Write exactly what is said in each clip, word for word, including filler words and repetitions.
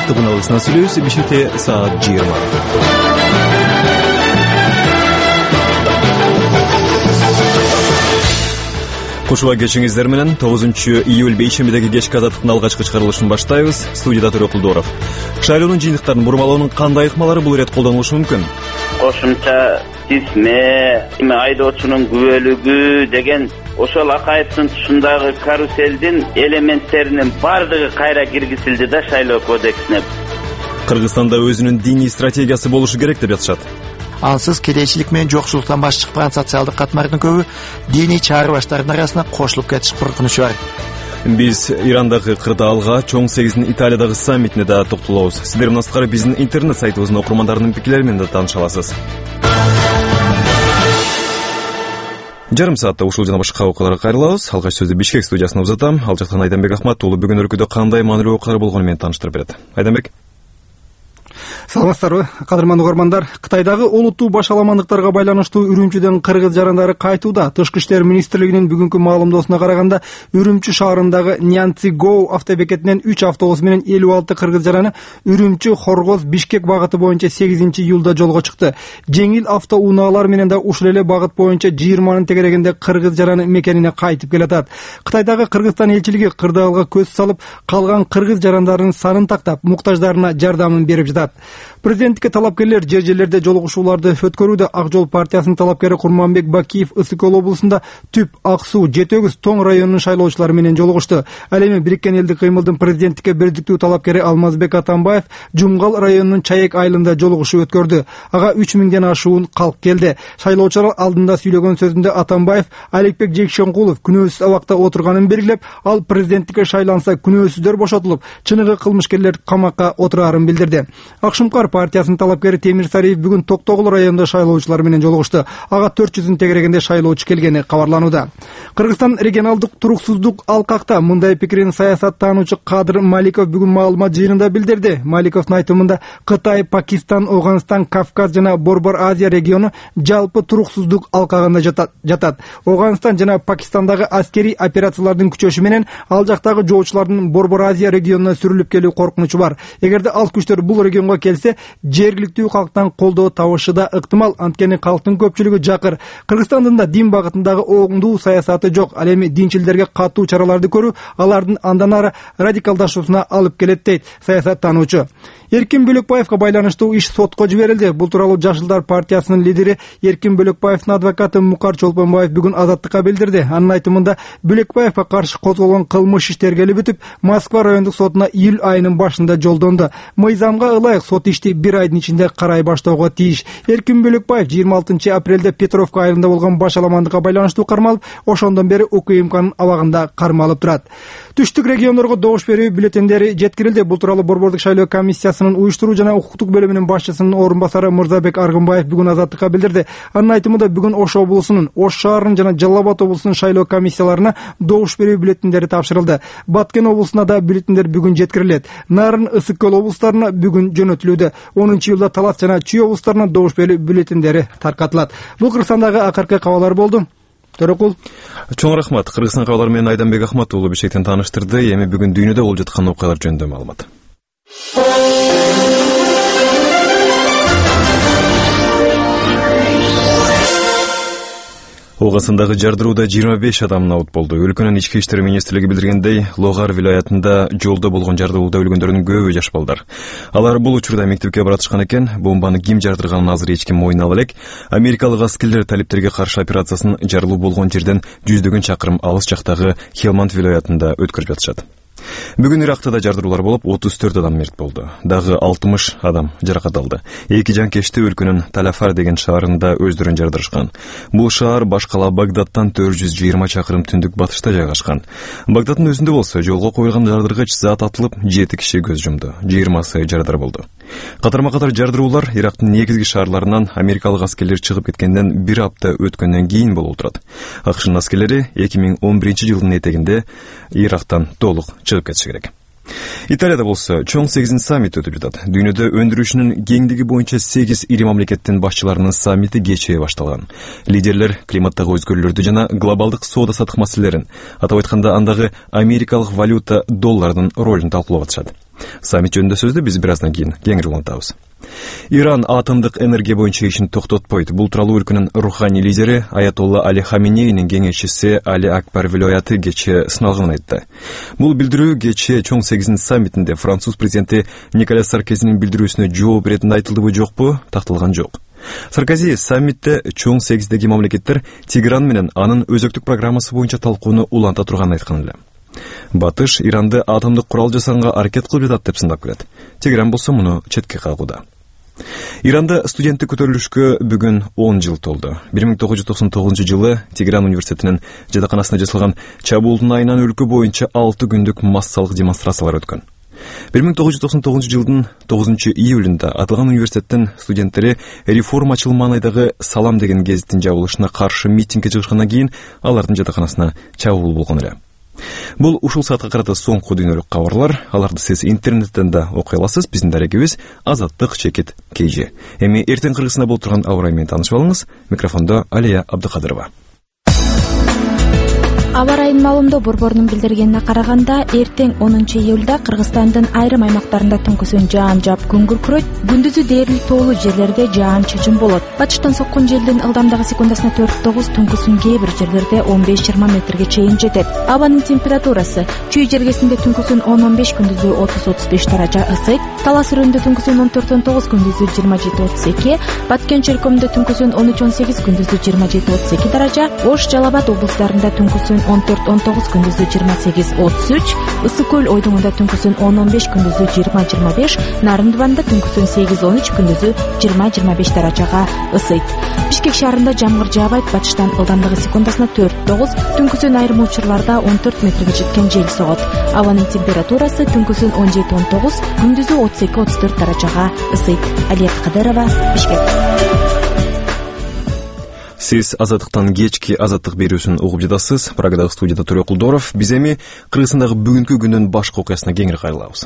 Артыгын алысына сүйлөбүз. Бишкекте саат жыйырма. Кушула кечиңиздер менен тогузунчу июль бейшембидеги кечки азаттыктын алгачкы чыгарылышын баштайбыз. Студияда Төрөкулдоров. Шайлоонун жыйынтыктарын бурмалоонун кандай ыкмалары бул ирет колдонулушу мүмкүн? Кошумча тисме, айдоочунун күбөлүгү деген ошол Акаевдин тушундагы каруселдин элементтеринин бардыгы кайра киргизилди да шайлоо кодексине. Кыргызстанда өзүнүн диний стратегиясы болушу керек деп жатышат. Ансыз кедейчилик менен жоксулуктан баш чыккан социалдык катмардын көбү диний чаарбаштардын арасына кошулуп кетиш коркунучу бар. Биз Ирандагы кырдаалга, чоң сегиздин Италиядагы саммитине да токтолобуз. Сиздер менен аскары биздин интернет сайтыбыздын окурмандарынын пикирлери менен да тааныша аласыз. Жарым саатта ушул жана башка окуяларга кайрылабыз. Алгач сөздү Бишкек студиясына узатам. Ал жактан Айданбек Ахмат уулу бүгүн өлкөдө кандай маанилүү окуялар болгону менен тааныштырып берет. Айданбек. Саламатсыздарбы, кадырман угармандар. Кытайдагы олуттуу башаламандыктарга байланыштуу Үрүмчүдөн кыргыз жарандары кайтууда. Тышкы иштер министрлигинин бүгүнкү маалымдоосуна караганда, Үрүмчү шаарындагы Нянци-Гоу автобекетинен үч автобус менен элүү алты кыргыз жараны Үрүмчү, Хоргоз, Бишкек багыты боюнча сегизинчи июлда жолго чыкты. Жеңил автоунaalар менен да ушул эле багыт боюнча жыйырманын тегерегинде кыргыз жараны мекенине кайтып келатат. Кытайдагы Кыргызстан элчилиги кырдаалга көз салып, калган кыргыз жарандарынын санын тактап, муктаждарына жардамын берип жатат. Президенттикке талапкерлер жер жерлерде жолугушууларды өткөрүүдө. Ак жол партиясынын талапкери Курманбек Бакиев Ысык Көл облусунда Түп, Ак Суу, Жетөгүз, Тоң районунун шайлоочулары менен жолугушту. Ал эми Бириккен элдик кыймылдын президенттикке бирдиктүү талапкери Алмазбек Атамбаев Жумгал районунун Чаек айылында жолугушуу өткөрдү. Ага үч миңден ашуун калк келди. Шайлоочулар алдында сүйлөгөн сөзүндө Атамбаев Аликбек Жекшенкулов күнөөсүз абакта отурганын белгилеп, ал президенттикке шайланса күнөөсүздөр бошотулуп, чыныгы кылмышкерлер камакка отурарын билдирди. Акшумкар партиясынын талапкери Темир Сариев бүгүн Токтогул районунда шайлоочулар менен жолугушту. Ага төрт жүздүн тегерегинде шайлоочу келгени кабарланууда. Кыргызстан регионалдык туруксуздук алкакта мындай пикирин саясаттануучу Кадыр Маликов бүгүн маалымат жыйынында билдирди. Маликовдун айтымында Кытай, Пакистан, Афганистан, Кавказ жана Борбор Азия региону жалпы туруксуздук алкагында жатат. Афганистан жана Пакистандагы аскерий операциялардын күчөшү менен ал жактагы жоочулардын Борбор Азия регионуна сүрүлүп келүү коркунучу бар. Эгерде ал күчтөр бул регионго келсе, жергиликтүү калктан колдоо табышы да ыктымал. Анткени калктын көпчүлүгү жакыр. Кыргызстандын да дин багытындагы оңдуу саясаты жок. Ал эми динчилдерге катуу чараларды көрүү алардын андан ары радикалдашуусуна алып келет дейт саясаттануучу. Эркин Бөлөкбаевга байланыштуу иш сотко жиберилди. Бул тууралуу Жашылдар партиясынын лидери Эркин Бөлөкбаевдин адвокаты Мукар Чолпонбаев бүгүн Азаттыкка билдирди. Анын айтымында Бөлөкбаевга каршы козголгон кылмыш иш тергелип бүтүп, Москва райондук сотуна июль айынын башында жолдонду. Мыйзамга ылайык сот ишти бир айдын ичинде карай баштоого тийиш. Эркин Бөлөкбаев жыйырма алтынчы апрелде Петровка айылында болгон башаламандыкка байланыштуу кармалып, ошондон бери УКМКнын абагында кармалып турат. Түштүк региондорго добуш берүү бюллетендери жеткирилди. Бул тууралуу Борбордук шайлоо комиссиясынын уюштуруу жана укуктук бөлүмүнүн башчысынын орун басары Мырзабек Аргынбаев бүгүн Азаттыкка билдирди. Анын айтымында бүгүн Ош облусунун, Ош шаарынын жана Жалал Абад облусунун шайлоо комиссияларына добуш берүү бюллетендери тапшырылды. Баткен облусуна да бюллетендер бүгүн жеткирилет. Нарын, Ысык Көл облустарына бүгүн жөнөтүлүүдө. онунчу июлда Талас жана Чүй облустарына добуш берүү бюллетендери таркатылат. Бул Кыргызстандагы акыркы кабарлар болду. Төрөкул. Чоң рахмат. Кыргызстан кабарлары менен Айданбек Ахмат уулу Бишкектен тааныштырды. Эми бүгүн дүйнөдө болуп жаткан окуялар жөнүндө маалымат. Оғасындагы жардырууда жыйырма беш адам наут болду. Өлкөнүн ички иштер министрлиги билдиргендей, Логар вилаятында жолдо болгон жардырууда өлгөндөрдүн көбү жаш балдар. Алар бул учурда мектепке баратышкан экен. Бомбаны ким жардырганын азыр эч ким мойнуна ала элек. Америкалык аскерлер талиптерге каршы операциясын жарылуу болгон жерден жүздөгөн чакырым алыс жактагы Хелманд вилаятында өткөрүп жатышат. Бүгүн Иракта да жардыруулар болуп, отуз төрт адам мерт болду. Дагы алтымыш адам жаракат алды. Эки жанкечти өлкөнүн Таляфар деген шаарында өздөрүн жардырышкан. Бул шаар баш кала Багдадтан төрт жүз жыйырма чакырым түндүк батышта жайгашкан. Багдаддын өзүндө болсо жолго коюлган жардыргыч зат атылып, жети киши көз жумду. жыйырмасы жарадар болду. Катарма катар жардыруулар Ирактын негизги шаарларынан америкалык аскерлер чыгып кеткенден бир апта өткөндөн кийин болуп турат. АКШнын аскерлери эки миң он биринчи жылдын этегинде Ирактан толук чыгып кетиши керек. Италияда болсо чоң сегизинчи саммит өтүп жатат. Дүйнөдө өндүрүшүнүн кеңдиги боюнча сегиз ири мамлекеттин башчыларынын саммити кечээ башталган. Лидерлер климаттагы өзгөрүүлөрдү жана глобалдык соода саттык маселелерин, атап айтканда андагы америкалык валюта доллардын ролун талкуулап атышат. Саммит жөнүндө сөздү биз бир аздан кийин кеңири улантабыз. Иран атомдук энергия боюнча ишин токтотпойт. Бул тууралуу өлкөнүн руханий лидери Аятолла Али Хаминейнин кеңешчиси Али Акбар Вилояты кечээ сыналганын айтты. Бул билдирүү кечээ чоң сегизинчи саммитинде француз президенти Николя Саркозинин билдирүүсүнө жооп беретине айтылдыбы жокпу, такталган жок. Саркози саммитте чоң сегиздеги мамлекеттер Тегеран менен анын өзөктүк программасы боюнча талкууну уланта турганын айткан эле. Батыш Иранды атомдук курал жасаганга аракет кылып жатат деп сындап келет. Тегеран болсо муну четке кагууда. Иранда студенттик көтөрүлүшкө бүгүн он жыл толду. бир миң тогуз жүз токсон тогузунчу жылы Тегеран университетинин жатаканасына жасалган чабуулдун айынан өлкө боюнча алты күндүк массалык демонстрациялар өткөн. бир миң тогуз жүз токсон тогузунчу жылдын тогузунчу июлунда аталган университеттин студенттери реформачыл маанайдагы Салам деген гезиттин жабылышына каршы митингге чыгышкандан кийин алардын жатаканасына чабуул болгон эле. Бул ушул саатка карата соңку дүйнөлүк кабарлар. Аларды сиз интернеттен да окуй аласыз. Биздин дарегибиз Азаттык чекит Кейжи. Эми эртең кыргызында болуп турган аба ырайы менен таанышып алыңыз. Микрофондо Алия Абдыкадырова. Аба ырайынын маалымдоо борборунун билдиргенине караганда, эртең онунчу июлда Кыргызстандын айрым аймактарында түнкүсүн жаан жаап күн күркүрөйт, күндүзү дээрлик тоолуу жерлерде жаан-чачын болот. Батыштан соккон желдин ылдамдыгы секундасына төрт тогуз, түнкүсүн кээ бир жерлерде он беш жыйырма метрге чейин жетет. Абанын температурасы чүй жергесинде түнкүсүн он он беш, күндүзү отуз отуз беш даража ысыйт. Талас өрөндө түнкүсүн он төрт он тогуз, күндүзү жыйырма жети отуз эки, Баткен чөлкөмдө түнкүсүн он үч он сегиз, күндүзү жыйырма жети отуз эки даража, Ош, Жалал абад облустарында түнкүсүн он төрт он тогуз, күндүзү жыйырма сегиз отуз үч, Ысык көл ойдуңунда түнкүсүн он он беш, күндүзү жыйырма жыйырма беш, Нарындыбанда түнкүсүн сегиз он үч, күндүзү жыйырма жыйырма беш даражага ысыйт. Бишкек шаарында жамгыр жаабайт, батыштан ылдамдыгы секундасына төрт тогуз, түнкүсүн айрым учурларда он төрт метрге жеткен жел согот. Абанын температурасы түнкүсүн он жети он тогуз, күндүзү отуз эки отуз төрт даражага ысыйт. Алия Кадырова, Бишкек. Сиз Азаттыктан кечки Азаттык берүүсүн угуп жатасыз. Прагадагы студияда Төрө Кулдоров. Биз эми Кыргызстандагы бүгүнкү күндүн башкы окуясына кеңири кайрылабыз.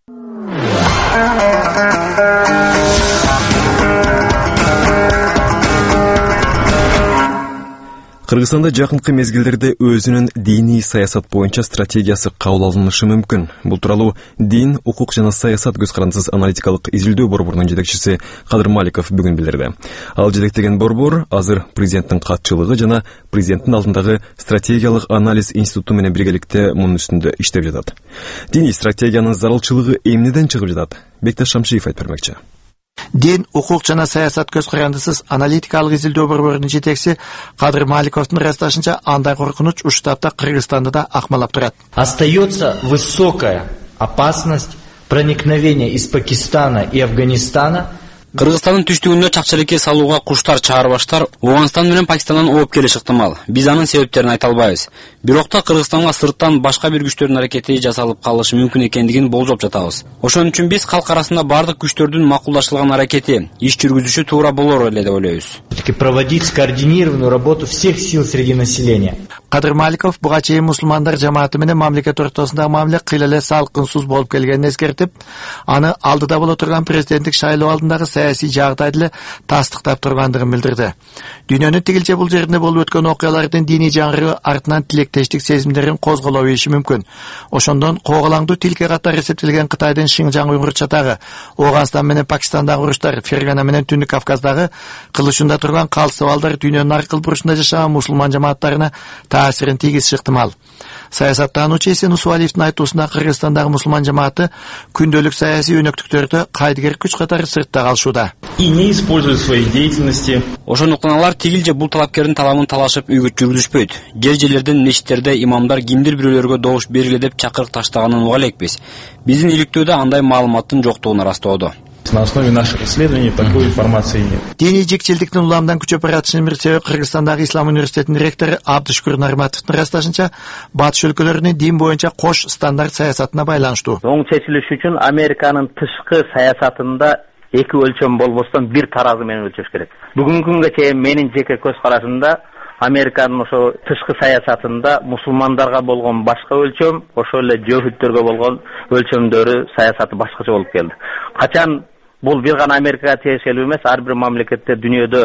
Кыргызстанда жакынкы мезгилдерде өзүнүн диний саясат боюнча стратегиясы кабыл алынышы мүмкүн. Бул тууралуу Дин, укук жана саясат көз карандысыз аналитикалык изилдөө борборунун жетекчиси Кадыр Маликов бүгүн билдирди. Ал жетектеген борбор азыр президенттин катчылыгы жана президенттин алдындагы стратегиялык анализ институту менен биргеликте мунун үстүндө иштеп жатат. Диний стратегиянын зарылчылыгы эмнеден чыгып жатат? Бекташ Шамшиев айтып бермекчи. Дин, укук жана саясат көз карандысыз аналитикалык изилдөө борборунун жетекчиси Кадыр Маликовдун ырасташынча, андай коркунуч ушул тапта Кыргызстанды да акмалап турат. Остается высокая опасность проникновения из Пакистана и Афганистана. Кыргызстандын түштүгүнө чакчылекке салууга куштар чаарбаштар Ооганстан менен Пакистандан ооп келиши ыктымал. Биз анын себептерин айта албайбыз. Бирок да Кыргызстанга сырттан башка бир күчтөрдүн аракети жасалып калышы мүмкүн экендигин болжоп жатабыз. Ошон үчүн биз калк арасында бардык күчтөрдүн макулдашылган аракети, иш жүргүзүшү туура болор эле деп ойлойбуз. Проводить скоординированную работу всех сил среди населения. Кадыр Маликов буга чейин мусулмандар жамааты менен мамлекет ортосундагы мамиле кыйла эле салкынсыз болуп келгенин эскертип, аны алдыда боло турган президенттик шайлоо алдындагы саясий жагдайды эле тастыктап тургандыгын билдирди. Дүйнөнүн тигилче бул жеринде болуп өткөн окуялардын диний жаңырыгы артынан тилектештик сезимдерин козголоо ийиши мүмкүн. Ошондон коголаңдуу тилке катары эсептелген Кытайдын Шинжаң уйгур чатагы, Ооганстан менен Пакистандагы уруштар, Фергана менен Түндүк Кавказдагы кылышында турган калыс абалдар дүйнөнүн ар кыл бурчунда жашаган мусулман жамааттарына таасирин тийгизиши ыктымал. Саясаттануучу Эсен Усуалиевдин айтуусунда Кыргызстандагы мусулман жамааты күндөлүк саясий өнөктүктөрдө кайдыгер күч катары сыртта калышууда. И не используют своей деятельности. Ошондуктан алар тигилже бул талапкердин талабын талашып үйгөт жүргүзүшпөйт. Жер-жерлерден мечиттерде имамдар кимдир бирөөлөргө добуш бергиле деп чакырык таштаганын уга элекпиз. Биздин иликтөөдө андай маалыматтын жоктугун ырастоодо. На основе наших исследований такой информации нет. Диний жикчилдиктин уламдан күчөп баратышынын бир себеби Кыргызстандагы Ислам университетинин ректору Абдышкур Нарматовдун ырасташынча, батыш өлкөлөрүнүн дин боюнча кош стандарт саясатына байланыштуу. Оң чечилиш үчүн Американын тышкы саясатында эки өлчөм болбостон бир таразы менен өлчөш керек. Бүгүнкү күнгө чейин менин жеке көз карашымда Американын ошо тышкы саясатында мусулмандарга болгон башка өлчөм, ошол эле жөөфүттөргө болгон өлчөмдөрү саясаты башкача болуп келди. Качан бул бир гана Америкага тиешелүү эмес, ар бир мамлекетте дүйнөдө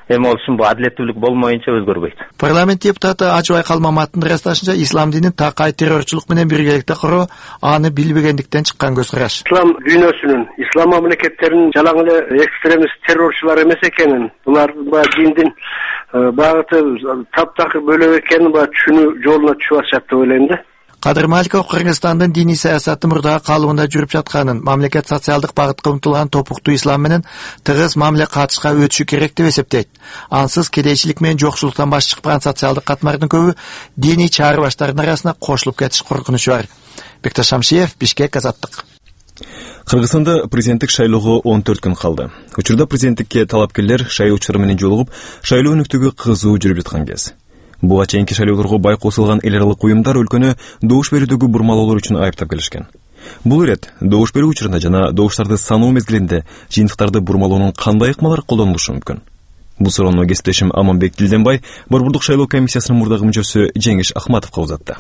эми ол үчүн бул адилеттүүлүк болмоюнча өзгөрбөйт. Парламент депутаты Ачыбай Калмаматтын ырасташынча ислам динин такай террорчулук менен биргеликте куруу аны билбегендиктен чыккан көз караш. Ислам дүйнөсүнүн, ислам мамлекеттеринин жалаң эле экстремист террорчулар эмес экенин, булар диндин багыты таптакыр бөлөк экенин түшүнүү жолуна түшүп атышат деп ойлойм да. Кадыр Маликов Кыргызстандын диний саясаты мурдагы калыбында жүрүп жатканын, мамлекет социалдык багытка умтулган топуктуу ислам менен тыгыз мамиле катышка өтүшү керек деп эсептейт. Ансыз кедейчилик менен жоксулуктан баш чыккан социалдык катмардын көбү диний чаарбаштардын арасына кошулуп кетиш коркунучу бар. Бекташ Шамшиев, Бишкек, Азаттык. Кыргызстанда президенттик шайлоого он төрт күн калды. Учурда президенттикке талапкерлер шайлоочулар менен жолугуп, шайлоо өнүктүгү кызуу жүрүп жаткан кез. Буга чейинки шайлоолорго бай косулган эл аралык уюмдар өлкөнү добуш берүүдөгү бурмалоолор үчүн айыптап келишкен. Бул ирет добуш берүү учурунда жана добуштарды саноо мезгилинде жыйынтыктарды бурмалоонун кандай ыкмалар колдонулушу мүмкүн? Бул суроону кесиптешим Аманбек Дилденбай Борбордук шайлоо комиссиясынын мурдагы мүчөсү Жеңиш Ахматовго узатты.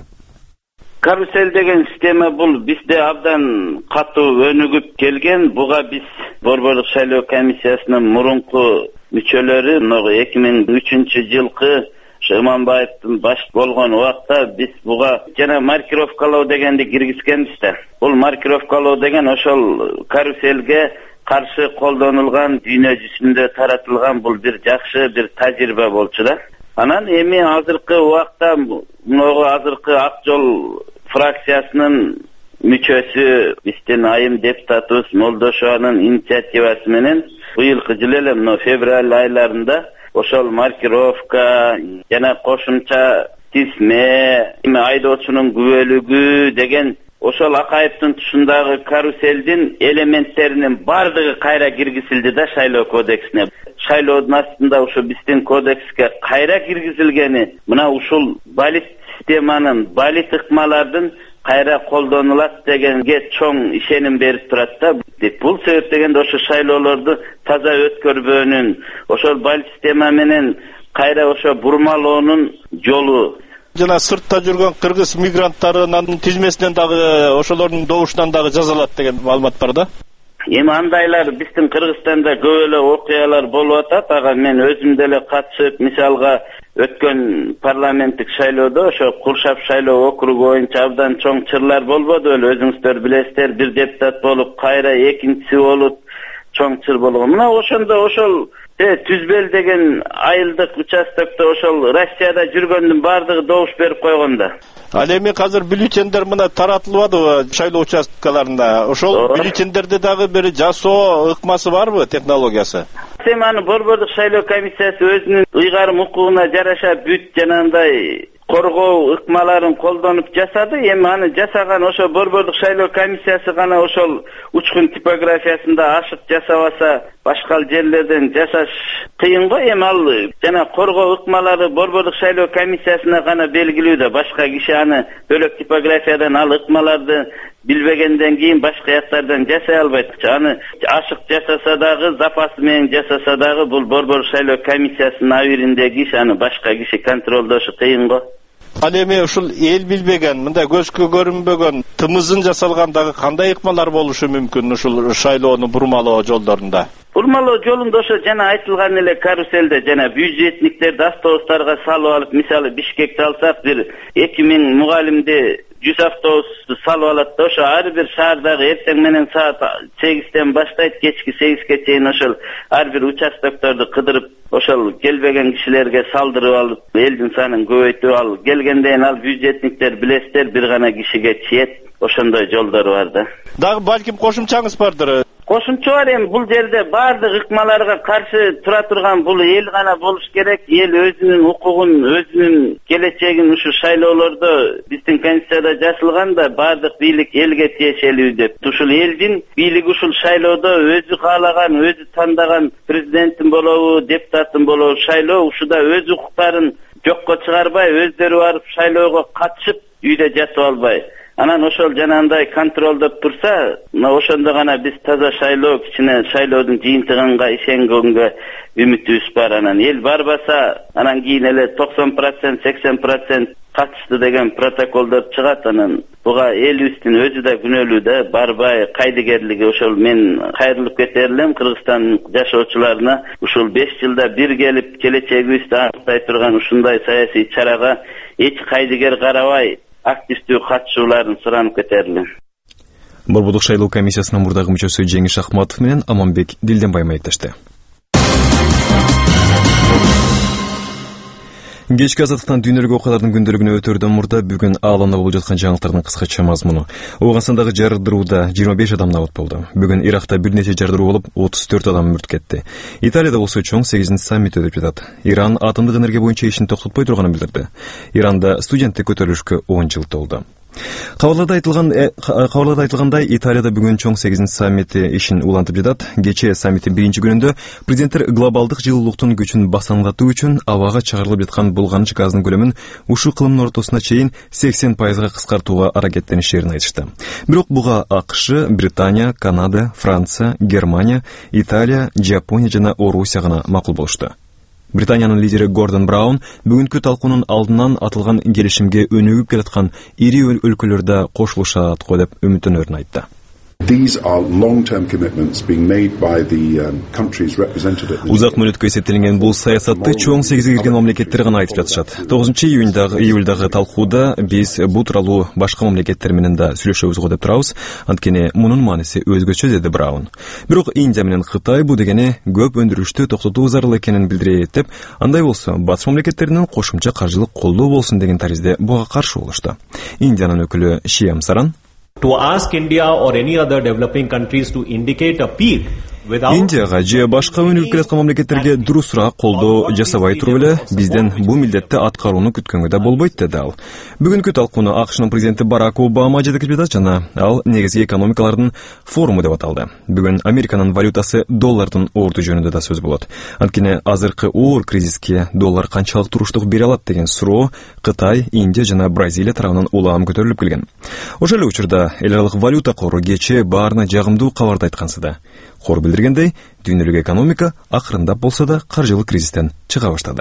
Карусел деген система бул бизде абдан катуу өнүгүп келген. Буга биз Борбордук шайлоо комиссиясынын мурунку мүчөлөрү эки миң үчүнчү жылкы Иманбаевдин баш болгон убакта биз буга жана маркировкалоо дегенди киргизгенбиз да. Бул маркировкалоо деген ошол каруселге каршы колдонулган, дүйнө жүзүндө таратылган бул бир жакшы бир тажрыйба болчу да. Анан эми азыркы убакта могу азыркы Ак жол фракциясынын мүчөсү биздин айым депутатыбыз Молдошованын инициативасы менен быйылкы жылы эле мына февраль айларында ошол маркировка жана кошумча тизме, айдоочунун күбөлүгү деген ошол Акаевдин тушундагы каруселдин элементтеринин бардыгы кайра киргизилди да шайлоо кодексине. Шайлоодун астында ушу биздин кодекске кайра киргизилгени мына ушул балит системанын, балит ыкмалардын кайра колдонулат дегенге чоң ишеним берип турат да. Бул себептен ошо шайлоолорду таза өткөрбөөнүн, ошол балит система менен кайра ошо бурмалоонун жолу. Жана сыртта жүргөн кыргыз мигранттарынын тизмесинен дагы ошолордун добушунан дагы жазалат деген маалымат бар да. Эми андайлар биздин Кыргызстанда көп эле окуялар болуп атат. Ага мен өзүм деле катышып, мисалга өткөн парламенттик шайлоодо ошо Куршап шайлоо округу боюнча абдан чоң чырлар болбоду беле, өзүңүздөр билесиздер, бир депутат болуп, кайра экинчиси болуп чоң чыр болгон. Мына ошондо ошол Түзбел деген айылдык участокто ошол Россияда жүргөндүн бардыгы добуш берип койгон да. Ал эми азыр бюллетендер мына таратылып атабы шайлоо участкаларында? Ошол бюллетендерде дагы бир жасоо ыкмасы барбы, технологиясы? Эми аны Борбордук шайлоо комиссиясы өзүнүн ыйгарым укугуна жараша бүт жанагындай коргоо ыкмаларын колдонуп жасады. Эми аны жасаган ошо Борбордук шайлоо комиссиясы гана ошол учкун типографиясында ашык жасабаса, башка жерлерден жасаш кыйын го. Эми ал жана коргоо ыкмалары Борбордук шайлоо комиссиясына гана белгилүү да. Башка киши аны бөлөк типографиядан ал ыкмаларды билбегенден кийин башка жактардан жасай албайт. Аны ашык жасаса дагы, запасы менен жасаса дагы бул Борбордук шайлоо комиссиясынын абириндеги иш, аны башка киши контролдошу кыйын го. Ал эми ушул эл билбеген, мындай көзгө көрүнбөгөн тымызын жасалгандагы кандай ыкмалар болушу мүмкүн ушул шайлоону бурмалоо жолдорунда? Бурмалоо жолунда ошо жана айтылган эле каруселде жана бюджетниктерди автобустарга салып алып, мисалы Бишкекти алсак, бир эки миң мугалимди жүз автобусту салып алат да, ошо ар бир шаардагы эртең менен саат сегизден баштайт, кечки сегизге чейин ошол ар бир участокторду кыдырып, ошол келбеген кишилерге салдырып алып, элдин санын көбөйтүп алып келгенден ал бюджетниктер билесиздер, бир гана кишиге чиет, ошондой жолдору бар да. Дагы балким кошумчаңыз бардыр? Кошумча бар, эми бул жерде бардык ыкмаларга каршы тура турган бул эл гана болуш керек. Эл өзүнүн укугун, өзүнүн келечегин ушу шайлоолордо биздин конституцияда жазылган да, бардык бийлик элге тиешелүү деп. Ушул элдин бийлиги ушул шайлоодо өзү каалаган, өзү тандаган президенттин болобу, депутаттын болобу шайлоо ушуда өз укуктарын жокко чыгарбай, өздөрү барып шайлоого катышып, үйдө жатып албай, анан ошол жанагындай контролдоп турса, мына ошондо гана биз таза шайлоо, кичине шайлоодун жыйынтыгынга ишенгенге үмүтүбүз бар. Анан эл барбаса, анан кийин эле токсон процент, сексен процент катышты деген протоколдор чыгат. Анан буга элибиздин өзү да күнөөлүү да, барбай кайдыгерлиги. Ошол мен кайрылып кетер элем Кыргызстан жашоочуларына. Ушул беш жылда бир келип келечегибизди аныктай турган ушундай саясий чарага эч кайдыгер карабай активдүү катышууларын суранып кетер элем. Борбордук шайлоо комиссиясынын мурдагы мүчөсү Жеңиш Акматов менен Аманбек Дилденбай маектешти. Кечки азаттыктан дүйнөлүк окуялардын күндөлүгүнө өтөрдөн мурда бүгүн ааланда болуп жаткан жаңылыктардын кыскача мазмуну. Ооганстандагы жардыруудаа жыйырма беш адам набат болду. Бүгүн Иракта бир нече жардыруу болуп, отуз төрт адам мүрт кетти. Италияда болсо чоң сегизинчи саммит өтүп жатат. Иран атомдук энергия боюнча ишин токтотпой турганын билдирди. Иранда студенттик көтөрүлүшкө он жыл толду. Кабарларда айтылган кабарларда айтылгандай, Италияда бүгүн чоң сегизинчи саммити ишин улантып жатат. Кечээ саммиттин биринчи күнүндө президенттер глобалдык жылуулуктун күчүн басаңдатуу үчүн абага чыгарылып жаткан булганыч газдын көлөмүн ушул кылымдын ортосуна чейин сексен пайызга кыскартууга аракеттеништерин айтышты. Бирок буга АКШ, Британия, Канада, Франция, Германия, Италия, Жапония жана Орусия гана макул болушту. Британиянын лидери Гордон Браун бүгүнкү талкуунун алдынан атылган келишимге өнүгүп келаткан ири өлкөлөрдө кошулушат го деп үмүттөнөрүн айтты. Узак мөөнөткө эсептелинген бул саясатты чоң сегизге кирген мамлекеттер гана айтып жатышат. тогузунчу июлдагы талкууда биз бул тууралуу башка мамлекеттер менен да сүйлөшөбүз го деп турабыз. Анткени мунун мааниси өзгөчө, деди Браун. Бирок Индия менен Кытай бул дегени көп өндүрүштү токтотуу зарыл экенин билдирет деп, андай болсо батыш мамлекеттеринин кошумча каржылык колдоо болсун деген таризде буга каршы болушту. Индиянын өкүлү Шиам Саран to ask India or any other developing countries to indicate a peak Индияга же башка өнүгүп келаткан мамлекеттерге дурусураак колдоо жасабай туруп эле бизден бул милдетти аткарууну күткөнгө да болбойт, деди ал. Бүгүнкү талкууну АКШнын президенти Барак Обама жетекчилеп жатат жана ал негизги экономикалардын форуму деп аталды. Бүгүн Американын валютасы доллардын орду жөнүндө да сөз болот. Анткени азыркы оор кризиске доллар канчалык туруштук бере алат деген суроо Кытай, Индия жана Бразилия тарабынан улам көтөрүлүп келген. Ошол эле учурда эл аралык валюта кору кечээ баарына жагымдуу кабарды айткансыда. Кор билдиргендей, дүйнөлүк экономика акырындап болсо да каржылык кризистен чыга баштады.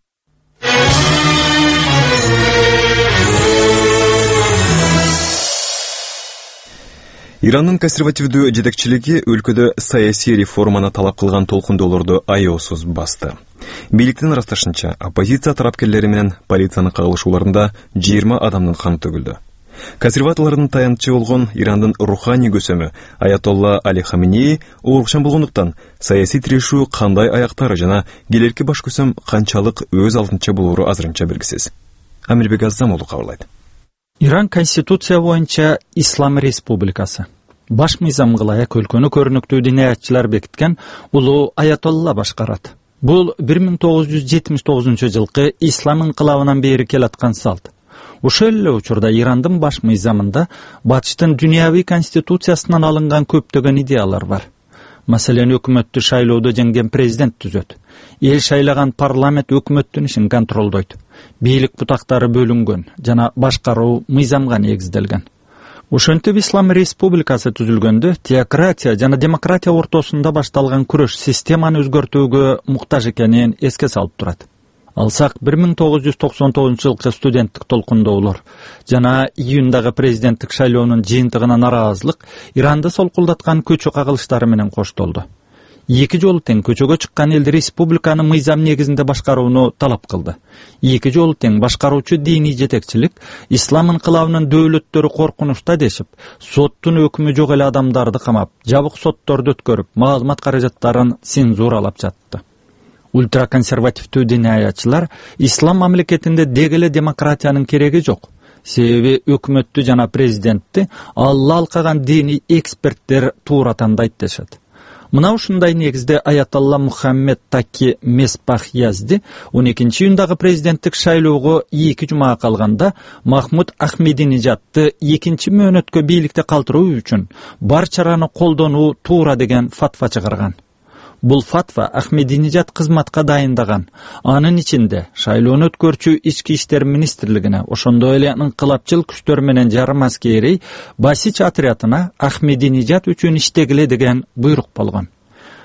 Ирандын консервативдүү жетекчилиги өлкөдө саясий реформаны талап кылган толкундоолорду аеосуз басты. Бийликтин ырасташынча, оппозиция тарапкерлери менен полициянын кагылышууларында жыйырма адамдын каны төгүлдү. Консерваторлордун таянычы болгон Ирандын руханий көсөмү Аятолла Али Хаменеи оорукчан болгондуктан саясий тирешүү кандай аяктары жана келерки баш көсөм канчалык өз алдынча болоору азырынча белгисиз. Амирбек Аззамолу кабарлайт. Иран конституция боюнча Ислам республикасы. Баш мыйзам кылайык өлкөнү көрүнүктүү диниятчылар бекиткен улуу Аятолла башкарат. Бул бир миң тогуз жүз жетимиш тогузунчу жылкы ислам инкылабынан бери келаткан салт. Ошол эле учурда Ирандын баш мыйзамында батыштын дүйнөви конституциясынан алынган көптөгөн идеялар бар. Маселен, өкмөттү шайлоодо жеңген президент түзөт. Эл шайлаган парламент өкмөттүн ишин контролдойт. Бийлик бутактары бөлүнгөн жана башкаруу мыйзамга негизделген. Ошентип Ислам республикасы түзүлгөндө теократия жана демократия ортосунда башталган күрөш системаны өзгөртүүгө муктаж экенин эске салып турат. Алсак бир миң тогуз жүз токсон тогузунчу жылкы студенттик толкундоолор жана июндагы президенттик шайлоонун жыйынтыгына нараазылык Иранды солкулдаткан көчө кагылыштары менен коштолду. Эки жолу тең көчөгө чыккан эл республиканы мыйзам негизинде башкарууну талап кылды. Эки жолу тең башкаруучу диний жетекчилик ислам инкылабынын дөөлөттөрү коркунучта дешип, соттун өкүмү жок эле адамдарды камап, жабык сотторду өткөрүп, маалымат каражаттарын цензуралап жатты. Ультраконсервативдүү диниятчылар ислам мамлекетинде дегеле демократиянын кереги жок. Себеби өкмөттү жана президентти Алла алкаган диний эксперттер туура тандайт дешет. Мына ушундай негизде Аятолла Мухаммед Таки Месбах Язди он экинчи июндагы президенттик шайлоого эки жума калганда Махмуд Ахмединежадты экинчи мөөнөткө бийликте калтыруу үчүн бар чараны колдонуу туура деген фатва чыгарган. Бул фатва Ахмединежад кызматка дайындаган. Анын ичинде шайлоону өткөрчү ички иштер министрлигине, ошондой эле инкылапчыл күчтөр менен жарым аскерий Басич отрядына Ахмединежад үчүн иштегиле деген буйрук болгон.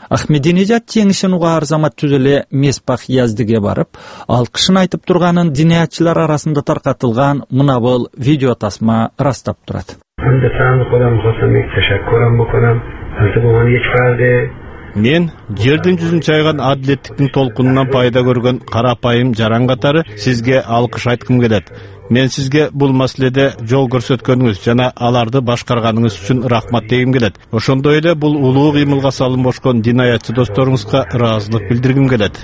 Ахмединежат жеңишин угаар замат түзеле Месбах Яздиге барып, алкышын айтып турганын диниятчылар арасында таркатылган мына бул видео тасма растап турат. Мен жердин жүзүн чайган адилеттиктин толкунунан пайда көргөн карапайым жаран катары сизге алкыш айткым келет. Мен сизге бул маселеде жол көрсөткөнүңүз жана аларды башкарганыңыз үчүн рахмат дегим келет. Ошондой эле бул улуу кыймылга салынбошкон динаятчы досторуңузга ыраазылык билдиргим келет.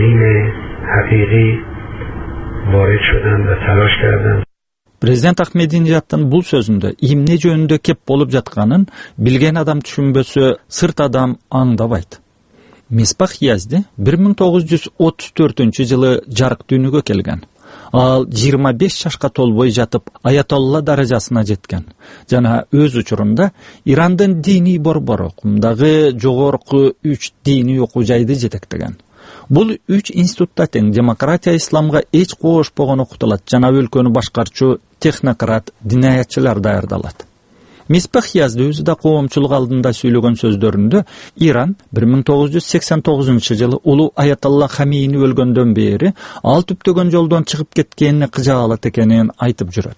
Президент Ахмединежаттын бул сөзүндө эмне жөнүндө кеп болуп жатканын билген адам түшүнбөсө, сырт адам аңдабайт. Месбах Язди бир миң тогуз жүз отуз төртүнчү жылы жарык дүйнөгө келген. Ал жыйырма беш жашка толбой жатып аятолла даражасына жеткен. Жана өз учурунда Ирандын диний борбору кумдагы жогорку үч диний окуу жайды жетектеген. Бул үч институтта тең демократия исламга эч кошпогон окутулат жана өлкөнү башкарчу технократ динаятчылар даярдалат. Месбах Язди өзү да коомчулук алдында сүйлөгөн сөздөрүндө Иран бир миң тогуз жүз сексен тогузунчу жылы улуу аятолла Хамейни өлгөндөн бери ал түптөгөн жолдон чыгып кеткенине кыжаалат экенин айтып жүрөт.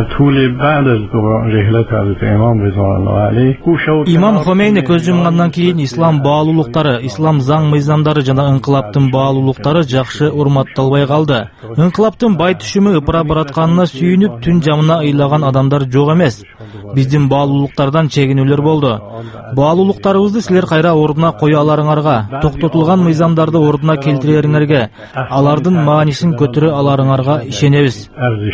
Имам Хомейни көз жумгандан кийин ислам баалуулуктары, ислам заң мыйзамдары жана ыңкылаптын баалуулуктары жакшы урматталбай калды. Ыңкылаптын бай түшүмү ыпыра баратканына сүйүнүп түн жамына ыйлаган адамдар жок эмес. Биздин баалуулуктардан чегинүүлөр болду. Баалуулуктарыбызды силер кайра ордуна кое аларыңарга, токтотулган мыйзамдарды ордуна келтирериңерге, алардын маанисин көтөрө аларыңарга ишенебиз.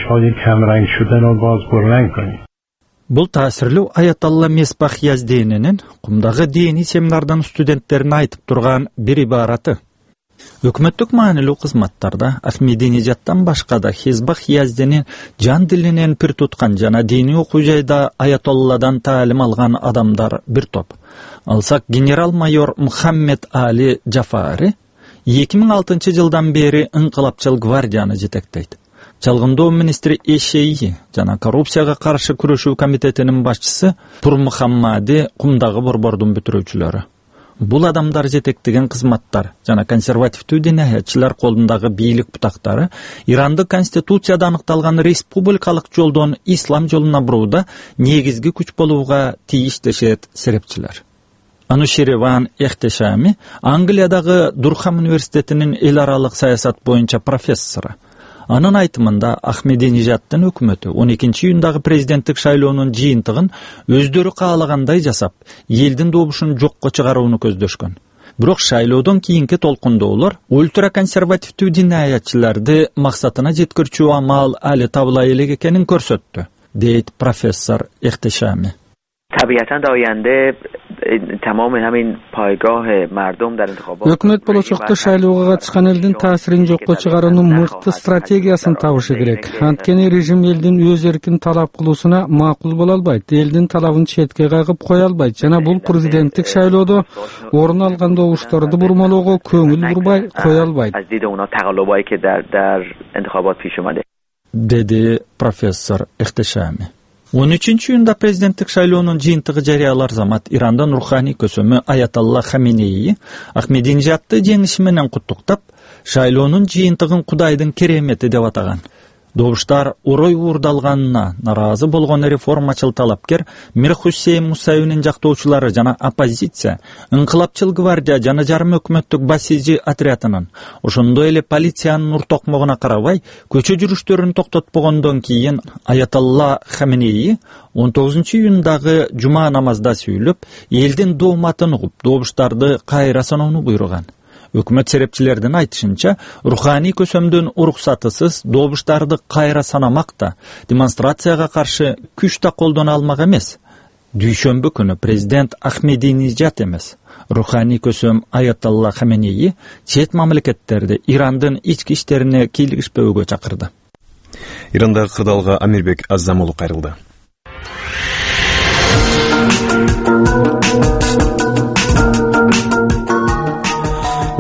Бул таасирлүү аятолла Месбах Яздининин кумдагы диний семинардан студенттерине айтып турган бир ибараты. Өкмөттүк маанилүү кызматтарда Ахмединежаттан башка да Месбах Яздинин жан дилинен пир туткан жана диний окуу жайда аятолладан таалим алган адамдар бир топ. Алсак генерал-майор Мухаммед Али Джафари эки миң алтынчы жылдан бери ыңкылапчыл гвардияны жетектейт. Чалгындоо министри Эшейи жана коррупцияга каршы күрөшүү комитетинин башчысы Пур Мухаммади кумдагы борбордун бүтүрүүчүлөрү. Бул адамдар жетектеген кызматтар жана консервативдүү динаятчылар колундагы бийлик бутактары Иранды конституцияда аныкталган республикалык жолдон ислам жолуна бурууда негизги күч болууга тийиш дешет серепчилер. Анушереван Эхтешами Англиядагы Дурхам университетинин эл аралык саясат боюнча профессору. Анын айтымында Ахмединежаттын өкмөтү он экинчи июндагы президенттик шайлоонун жыйынтыгын өздөрү каалагандай жасап, элдин добушун жокко чыгарууну көздөшкөн. Бирок шайлоодон кийинки толкундоолор ультра консервативдүү динаятчыларды максатына жеткирчү амал али табыла элек экенин көрсөттү, дейт профессор Эхтешами. طبیعتاً در آینده تمام همین پایگاه مردم در انتخابات өкмөт болочокто шайлоого катышкан элдин таасирин жокко чыгаруунун мыкты стратегиясын табышы керек. Анткени режим элдин өз эркин талап кылуусуна макул боло албайт, элдин талабын четке кагып кое албайт жана бул президенттик шайлоодо орун алган добуштарды бурмалоого көңүл бурбай кое албайт, деди профессор Эхтешами. он үчүнчү июнда президенттик шайлоонун жыйынтыгы жарыялар замат Ирандын руханий көсөмү аятолла Хаминеи Ахмединежатты жеңиши менен куттуктап, шайлоонун жыйынтыгын Кудайдын керемети деп атаган. Добуштар орой уурдалганына наразы болгон реформачыл талапкер Мир Хусейн Мусаевинин жактоочулары жана оппозиция, ыңкылапчыл гвардия жана жарым өкмөттүк басижи отрядынын, ошондой эле полициянын нур токмогуна карабай көчө жүрүштөрүн токтотпогондон кийин аятолла Хаминеи он тогузунчу июндагы жума намазда сүйлөп, элдин дооматын угуп, добуштарды кайра саноону буйруган. Өкмөт серепчилердин айтышынча, руханий көсөмдүн уруксатысыз добуштарды кайра санамак да, демонстрацияга каршы күч да колдоно алмак эмес. Дүйшөмбү күнү президент Ахмединежат эмес, руханий көсөм аятолла Хаминеи чет мамлекеттерди Ирандын ички иштерине кийлигишпөөгө чакырды. Ирандагы кырдаалга Амирбек Аззамулу кайрылды.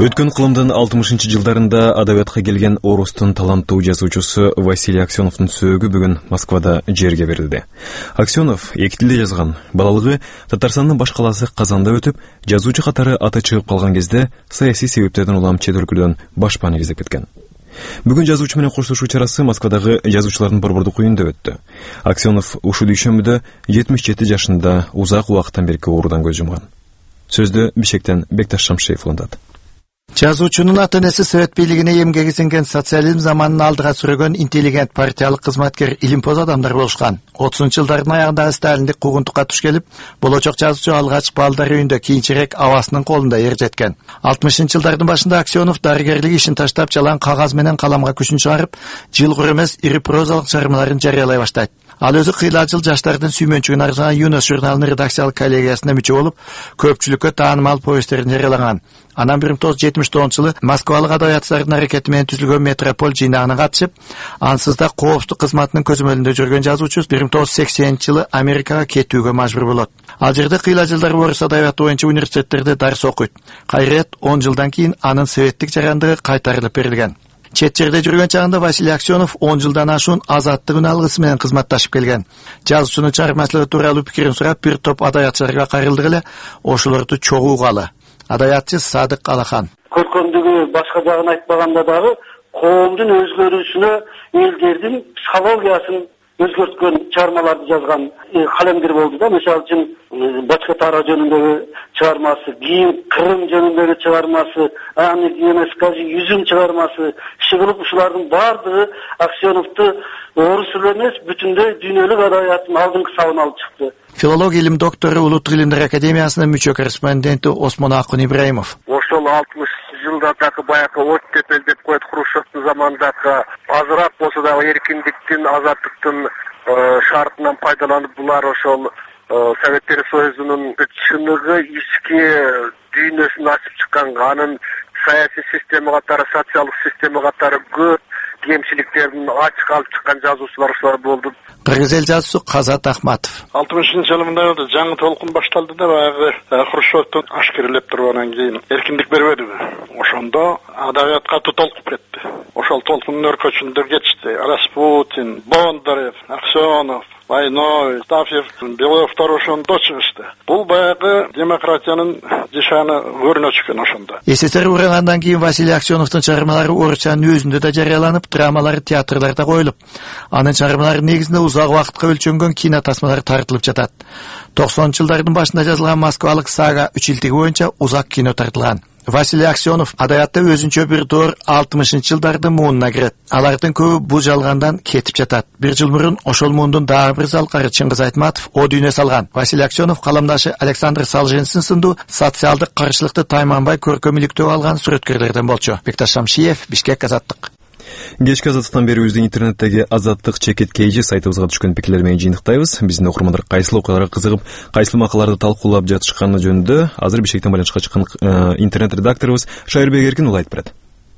Өткөн кылымдын алтымышынчы жылдарында адабиятка келген орустун таланттуу жазуучусу Василий Аксеновдун сөөгү бүгүн Москвада жерге берилди. Аксенов эки тилде жазган. Балалыгы Татарстандын баш калаасы Казанда өтүп, жазуучу катары аты чыгып калган кезде саясий себептерден улам чет өлкөдөн башпана издеп кеткен. Бүгүн жазуучу менен коштошуу чарасы Москвадагы жазуучулардын борбордук уюнда өттү. Аксенов ушул дүйшөмбүдө жетимиш жети жашында узак убакыттан берки оорудан көз жумган. Сөздү Бишкектен Бекташ Шамшиев улантат. Жазуучунун ата-энеси Совет бийлигине эмгеги сиңген социализм заманын алдыга сүрөгөн интеллигент партиялык кызматкер илимпоз адамдар болушкан. отузунчу жылдардын аягында сталиндик куугунтукка туш келип, болочок жазуучу алгач балдар үйүндө, кийинчерээк абасынын колунда эр жеткен. алтымышынчы жылдардын башында Аксенов дарыгерлик ишин таштап, жалаң кагаз менен каламга күчүн чыгарып, жылгыр эмес ири прозалык чыгармаларын жарыялай баштайт. Ал өзү кыйлачыл жаштардын сүймөнчүгүн арзан Юнос журналынын редакциялык коллегиясына мүчө болуп, көпчүлүккө таанымал повесттерин жарыялаган. Анан бир миң тогуз жүз жетимиш тогузунчу жылы Москвалык адабиятчылардын аракети менен түзүлгөн Метрополь жыйнагына катышып, ансыз да коопсуздук кызматынын көзөмөлүндө жүргөн жазуучу бир миң тогуз жүз сексенинчи жылы Америкага кетүүгө мажбур болот. Ал жерде кыйлачылдар орус адабияты боюнча университеттерде дарс окуйт. Кайрет он жылдан кийин анын советтик жарандыгы кайтарылып берилген. Чет жерде жүргөн чагында Василий Аксенов он жылдан ашуун азаттык үн алгысы менен кызматташып келген. Жазуучунун чыгармачылыгы тууралуу пикирин сурап, бир топ адабиятчыларга кайрылдык эле, ошолорду чогуу угалы. Адабиятчы Садык Алахан. Көркөмдүгү башка жагын айтпаганда дагы коомдун өзгөрүшүнө элдердин психологиясын өзгөрткөн чыгармаларды жазган калемдер болду да. Мисалы үчүн Бачка Тара жөнүндөгү чыгармасы, кийин Кырым жөнүндөгү чыгармасы, аны кийин скажи Yüzüm чыгармасы, шыгылып ушулардын баардыгы Аксеновду орус эле эмес, бүтүндөй дүйнөлүк адабияттын алдыңкы сабына алып чыкты. Филология илим доктору Улут Илимдер академиясынын мүчө корреспонденти Осмон Акын Ибраимов. Ошол алтымышынчы жылдардагы баягы оттепел деп коет Хрущевдун заманындагы азыраак болсо дагы эркиндиктин, азаттыктын шартынан пайдаланып булар ошол Советтер Союзунун чыныгы ички дүйнөсүн ачып чыкканга, анын саясий система катары, социалдык система катары көп кемчиликтерин ачык алып чыккан жазуучулар ушулар болду. Кыргыз эл жазуучусу Казат Ахматов. алтымышынчы жылы мындай жаңы толкун башталды да, баягы Хрущевдун ашкерлеп тургандан кийин эркиндик бербедиби? Ошондо адабиятка толкуп кетти. Ошол толкундун өркөчүндө кетишти. Распутин, Бондарев, Аксенов, Войной, Стафьев, Беловтор ошондо чыгышты. Бул баягы демократиянын жашаны көрүнө чыккан ошондо. СССР урагандан кийин Василий Аксеновдун чыгармалары орусчанын өзүндө да жарыяланып, драмалары театрларда коюлуп, анын чыгармалары негизинде узак убакытка өлчөнгөн кино тасмалар тартылып жатат. токсонунчу жылдардын башында жазылган Москвалык сага үч илтиги боюнча узак кино тартылган. Василий Аксенов адабиятта өзүнчө бир доор алтымышынчы жылдардын муунуна кирет. Алардын көбү бул жалгандан кетип жатат. Бир жыл мурун ошол муундун дагы бир залкары Чыңгыз Айтматов о дүйнө салган. Василий Аксенов каламдашы Александр Солженицин сындуу социалдык каршылыкты тайманбай көркөмүлүктөө алган сүрөткерлерден болчу. Бекташ Шамшиев, Бишкек, Азаттык. Кечки Азаттыктан бери биздин интернеттеги Азаттык чекит кейжи сайтыбызга түшкөн пикирлер менен жыйынтыктайбыз. Биздин окурмандар кайсыл окуяларга кызыгып, кайсыл макалаларды талкуулап жатышканы жөнүндө азыр Бишкектен байланышка чыккан интернет редакторубуз Шайырбек Эркин ул айтып берет.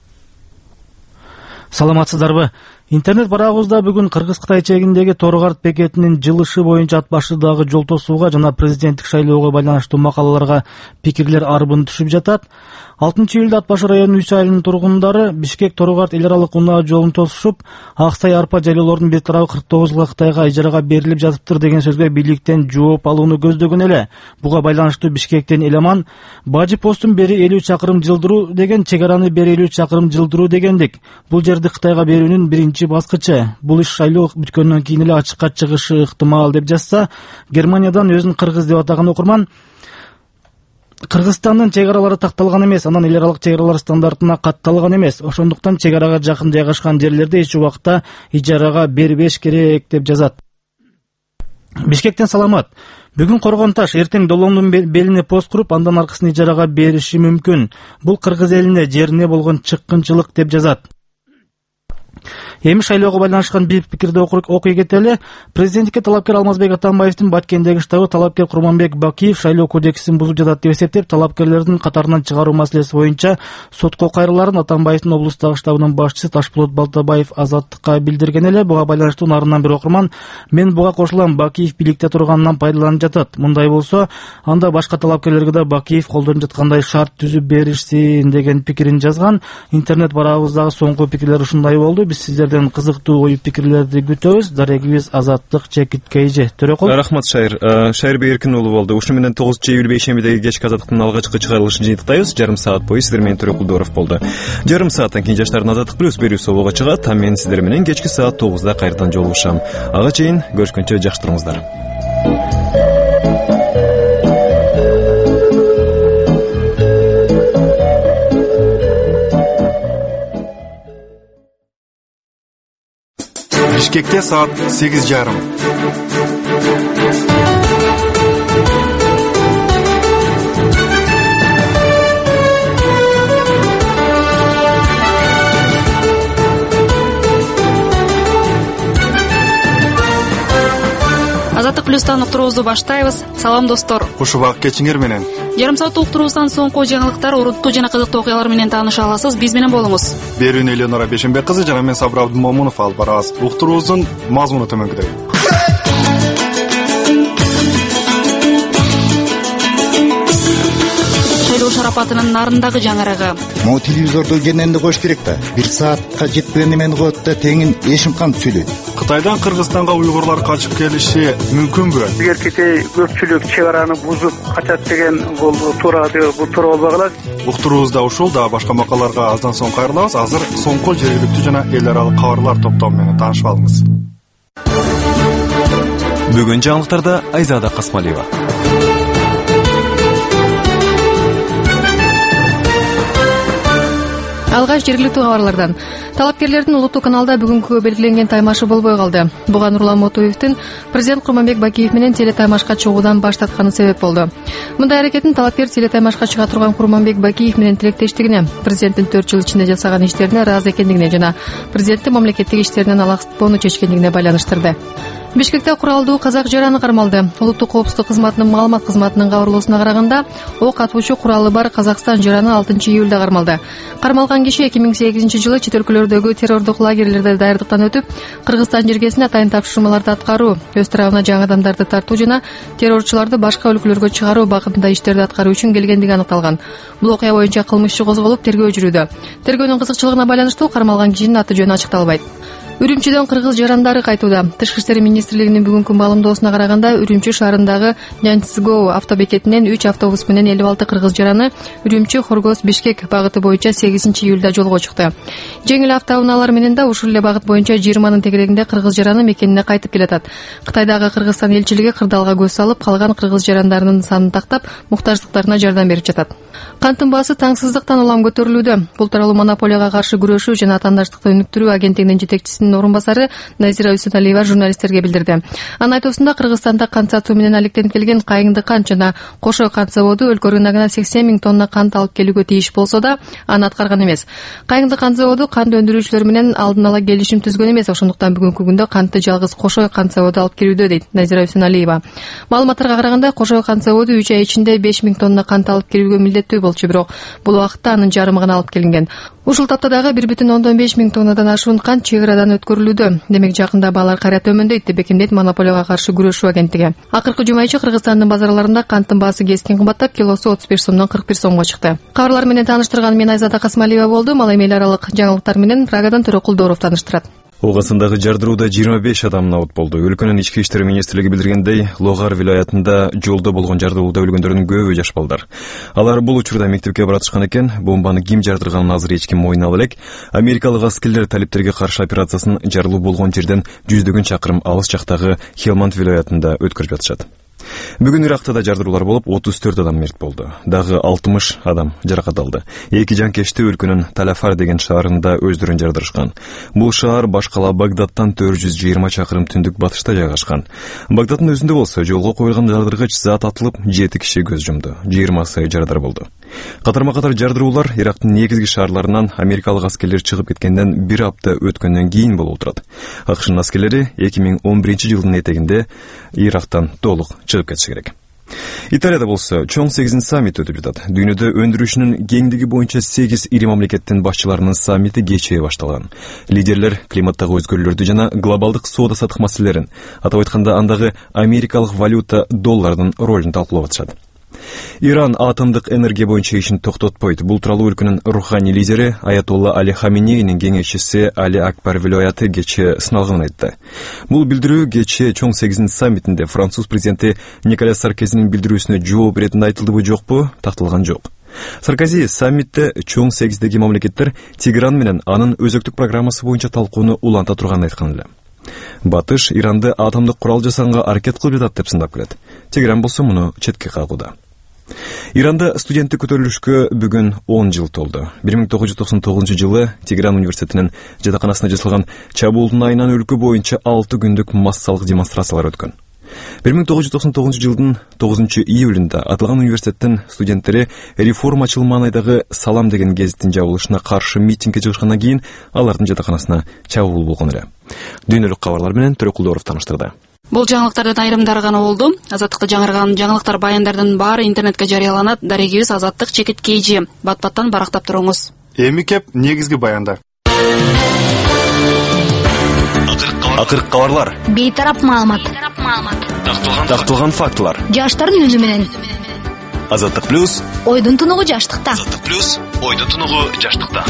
Саламатсыздарбы? Интернет барагыбызда бүгүн Кыргыз-Кытай чегиндеги Торгарт бекетинин жылышы боюнча ат башыдагы жол тосууга жана президенттик шайлоого байланыштуу макалаларга пикирлер арбын түшүп жатат. алтынчы июлда ат башы районунун үч айылынын тургундары Бишкек-Торгарт эл аралык унаа жолун тосушуп, Аксай арпа жайлоолордун бир тарабы кырк тогуз жылга Кытайга ижарага берилип жатыптыр деген сөзгө бийликтен жооп алууну көздөгөн эле. Буга байланыштуу Бишкектен Эламан Бажы постун бери элүү чакырым жылдыруу деген, чек араны бери элүү чакырым жылдыруу дегендик. Бул жерди Кытайга берүүнүн биринчи баскычы. Бул иш шайлоо бүткөндөн кийин эле ачыкка чыгышы ыктымал деп жазса, Германиядан өзүн кыргыз деп атаган окурман Кыргызстандын чек аралары такталган эмес, анан эл аралык чек аралар стандартына катталган эмес. Ошондуктан чек арага жакын жайгашкан жерлерде эч убакта ижарага бербеш керек деп жазат. Бишкектен саламат. Бүгүн Коргон таш, эртең Долоңдун белине пост куруп, андан аркысын ижарага бериши мүмкүн. Бул кыргыз элине жерине болгон чыккынчылык деп жазат. Эми шайлоого байланышкан бир пикирди окуй кетели. Президенттикке талапкер Алмазбек Атамбаевдин Баткендеги штабы талапкер Курманбек Бакиев шайлоо кодексин бузуп жатат деп эсептеп, талапкерлердин катарынан чыгаруу маселеси боюнча сотко кайрыларын Атамбаевдин облустагы штабынын башчысы Ташболот Балтабаев Азаттыкка билдирген эле. Буга байланыштуу нарынан бир окурман: "Мен буга кошулам, Бакиев бийликте турганынан пайдаланып жатат. Мындай болсо, анда башка талапкерлерге да Бакиев колдонуп жаткандай шарт түзүп беришсин" деген пикирин жазган. Интернет барабыздагы соңку пикирлер ушундай болду. Биз сиздерден кызыктуу ой пикирлерди күтөбүз. Дарегибиз Азаттык Чекиткейже. Төрөкул. Рахмат Шайыр. Шайырбек Эркин уулу болду. Ушуну менен тогузунчу июль бейшембидеги кечки Азаттыктын алгачкы чыгарылышын жыйынтыктайбыз. Жарым саат бою сиздер менен Төрөкул Дооров болду. Жарым сааттан кийин жаштардын Азаттык плюс берүү собого чыгат. А мен сиздер менен кечки саат тогузда кайрадан жолугушам. Ага чейин көрүшкөнчө жакшы туруңуздар. Бишкекте саат сегиз жарым. Азаттык плюстан уктуруубузду баштайбыз. Салам достор. Куш убак кечиңер менен. Жарым сааттык уктуруубуздан соңку жаңылыктар, уруттуу жана кызыктуу окуялар менен тааныша аласыз. Биз менен болуңуз. Берүүнү Элеонора Бешенбек кызы жана мен Сабыр Абдымомунов алып барабыз. Уктуруубуздун мазмуну төмөнгүдөй. Шайлоо шарапатынын нарындагы жаңырыгы. Могу телевизордо келгенде кош керек да. Бир саатка жетпеген эмени коет да теңин эшимкан сүйлөйт. Кытайдан Кыргызстанга уйгурлар качып келиши мүмкүнбү? Эркете көпчүлүк чек араны бузуп качат деген бул туура бул туура болбой калат. Уктуруубузда ушул да башка макалаларга аздан соң кайрылабыз. Азыр соңку жергиликтүү жана эл аралык кабарлар топтому менен таанышып алыңыз. Бүгүн жаңылыктарда Айзада Касмалиева. Алгач жергиликтүү кабарлардан. Талапкерлердин улуттук каналда бүгүнкү белгиленген таймашы болбой калды. Буга Нурлан Мотоевдин президент Курманбек Бакиев менен телетаймашка чыгуудан баш тартканы себеп болду. Мындай аракетин талапкер телетаймашка чыга турган Курманбек Бакиев менен тилектештигине, президенттин төрт жыл ичинде жасаган иштерине ыраазы экендигине жана президенттин мамлекеттик иштеринен алаксытпоону чечкендигине байланыштырды. Бишкекте куралдуу казак жараны кармалды. Улуттук коопсуздук кызматынын маалымат кызматынын кабарлоосуна караганда, ок атуучу куралы бар Казакстан жараны алтынчы июлда кармалды. Кармалган киши эки миң сегизинчи жылы чет өлкөлөрдөгү террордук лагерлерде даярдыктан өтүп, Кыргызстан жергесине атайын тапшырмаларды аткаруу, өз тарабына жаңы адамдарды тартуу жана террорчуларды башка өлкөлөргө чыгаруу багытында иштерди аткаруу үчүн келгендиги аныкталган. Бул окуя боюнча кылмыш иши козголуп, тергөө жүрүүдө. Тергөөнүн кызыкчылыгына байланыштуу кармалган кишинин аты жөнү ачыкталбайт. Үрүмчүдөн кыргыз жарандары кайтууда. Тышкы иштер министрлигинин бүгүнкү маалымдоосуна караганда, Үрүмчү шаарындагы Нянцзгоу автобекетинен үч автобус менен элүү алты кыргыз жараны Үрүмчү, Хоргоз, Бишкек багыты боюнча сегизинчи июлда жолго чыкты. Жеңил автоунаалар менен да ушул эле багыт боюнча жыйырманын тегерегинде кыргыз жараны мекенине кайтып келатат. Кытайдагы Кыргызстан элчилиги кырдаалга көз салып, калган кыргыз жарандарынын санын тактап, муктаждыктарына жардам берип жатат. Канттын баасы таңсыздыктан улам көтөрүлүүдө. Бул тууралуу монополияга каршы күрөшүү жана атаандаштыкты өнүктүрүү агенттигинин жетекчиси орун басары Назира Үсүналиева журналисттерге билдирди. Анын айтуусунда Кыргызстанда кант сатуу менен алектенип келген Кайыңды кант жана Кошой кант заводу өлкө рыногуна сексен миң тонна кант алып келүүгө тийиш болсо да, аны аткарган эмес. Кайыңды кант заводу кант өндүрүүчүлөр менен алдын ала келишим түзгөн эмес, ошондуктан бүгүнкү күндө кантты жалгыз Кошой кант заводу алып келүүдө, дейт Назира Үсүналиева. Маалыматтарга караганда, Кошой кант заводу үч ай ичинде беш миң тонна кант алып келүүгө милдеттүү болчу, бирок бул убакытта анын жарымы гана алып келинген. Ушул тапта дагы бир бүтүн ондон беш миң тоннадан ашуун кант чек арадан өткөрүлүүдө. Демек жакында баалар кайра төмөндөйт деп бекемдейт монополияга каршы күрөшүү агенттиги. Акыркы жума ичи Кыргызстандын базарларында канттын баасы кескин кымбаттап, килосу отуз беш сомдон кырк бир сомго чыкты. Кабарлар менен тааныштырган мен Айзада Касмалиева болдум. Ал эми эл аралык жаңылыктар менен Прагадан Төрөкул Дооров тааныштырат. Оғасындағы жардырууда жыйырма беш адам наут болду. Өлкөнүн ички иштер министрлиги билдиргендей, Логар вилаятында жолдо болгон жардырууда өлгөндөрдүн көбү жаш балдар. Алар бул учурда мектепке баратышкан экен. Бомбаны ким жардырганын азыр эч ким мойнуна ала элек. Америкалык аскерлер талиптерге каршы операциясын жарылуу болгон жерден жүздөгөн чакырым алыс жактагы Хелманд вилаятында өткөрүп жатышат. Бүгүн Иракта да жардыруулар болуп, отуз төрт адам мерт болду. Дагы алтымыш адам жаракат алды. Эки жанкечти өлкөнүн Таляфар деген шаарында өздөрүн жардырышкан. Бул шаар баш кала Багдадтан төрт жүз жыйырма чакырым түндүк батышта жайгашкан. Багдаддын өзүндө болсо жолго коюлган жардыргыч зат атылып, жети киши көз жумду. жыйырмасы жарадар болду. Катарма-катар жардыруулар Ирактын негизги шаарларынан америкалык аскерлер чыгып кеткенден бир апта өткөндөн кийин болуп турат. АКШнын аскерлери эки миң он биринчи жылдын этегинде Ирактан толук чыгып кетиши керек. Италияда болсо чоң сегизинчи саммит өтүп жатат. Дүйнөдө өндүрүшүнүн кеңдиги боюнча сегиз ири мамлекеттин башчыларынын саммити кечээ башталган. Лидерлер климаттагы өзгөрүүлөрдү жана глобалдык соода саттык маселелерин, атап айтканда андагы америкалык валюта доллардын ролун талкуулап атышат. Иран атомдук энергия боюнча ишин токтотпойт. Бул тууралуу өлкөнүн руханий лидери Аятолла Али Хаменейнин кеңешчиси Али Акбар Вилояты кечээ сыналганын айтты. Бул билдирүү кечээ чоң сегизинчи саммитинде француз президенти Николяс Саркозинин билдирүүсүнө жооп беретинде айтылдыбы жокпу? Такталган жок. Саркози саммитте чоң сегиздеги мамлекеттер Тегеран менен анын өзөктүк программасы боюнча талкууну уланта турганын айткан эле. Батыш Иранды атомдук курал жасаганга аракет кылып жатат деп сындап келет. Тегеран болсо муну четке кагууда. Иранда студенттик көтөрүлүшкө бүгүн он жыл толду. бир миң тогуз жүз токсон тогузунчу жылы Тегеран университетинин жатаканасына жасалган чабуулдун айынан өлкө боюнча алты күндүк массалык демонстрациялар өткөн. бир миң тогуз жүз токсон тогузунчу жылдын тогузунчу июлунда аталган университеттин студенттери реформачыл маанайдагы Салам деген гезиттин жабылышына каршы митингге чыгышкандан кийин алардын жатаканасына чабуул болгон эле. Дүйнөлүк кабарлар менен Төрөкулдоров таныштырды. Бул жаңылыктардын айрымдары гана болду. Азаттыкка жаңырган жаңылыктар баяндардын баары интернетке жарыяланат. Дарегибиз Азаттык Чекит Кейжи. Бат-баттан барактап туруңуз. Эми кеп негизги баяндар. Акыркы кабарлар. Бейтарап маалымат. Такталган фактылар. Жаштардын үнү менен. Азаттык плюс. Ойдун тунугу жаштыкта. Азаттык плюс. Ойдун тунугу жаштыкта.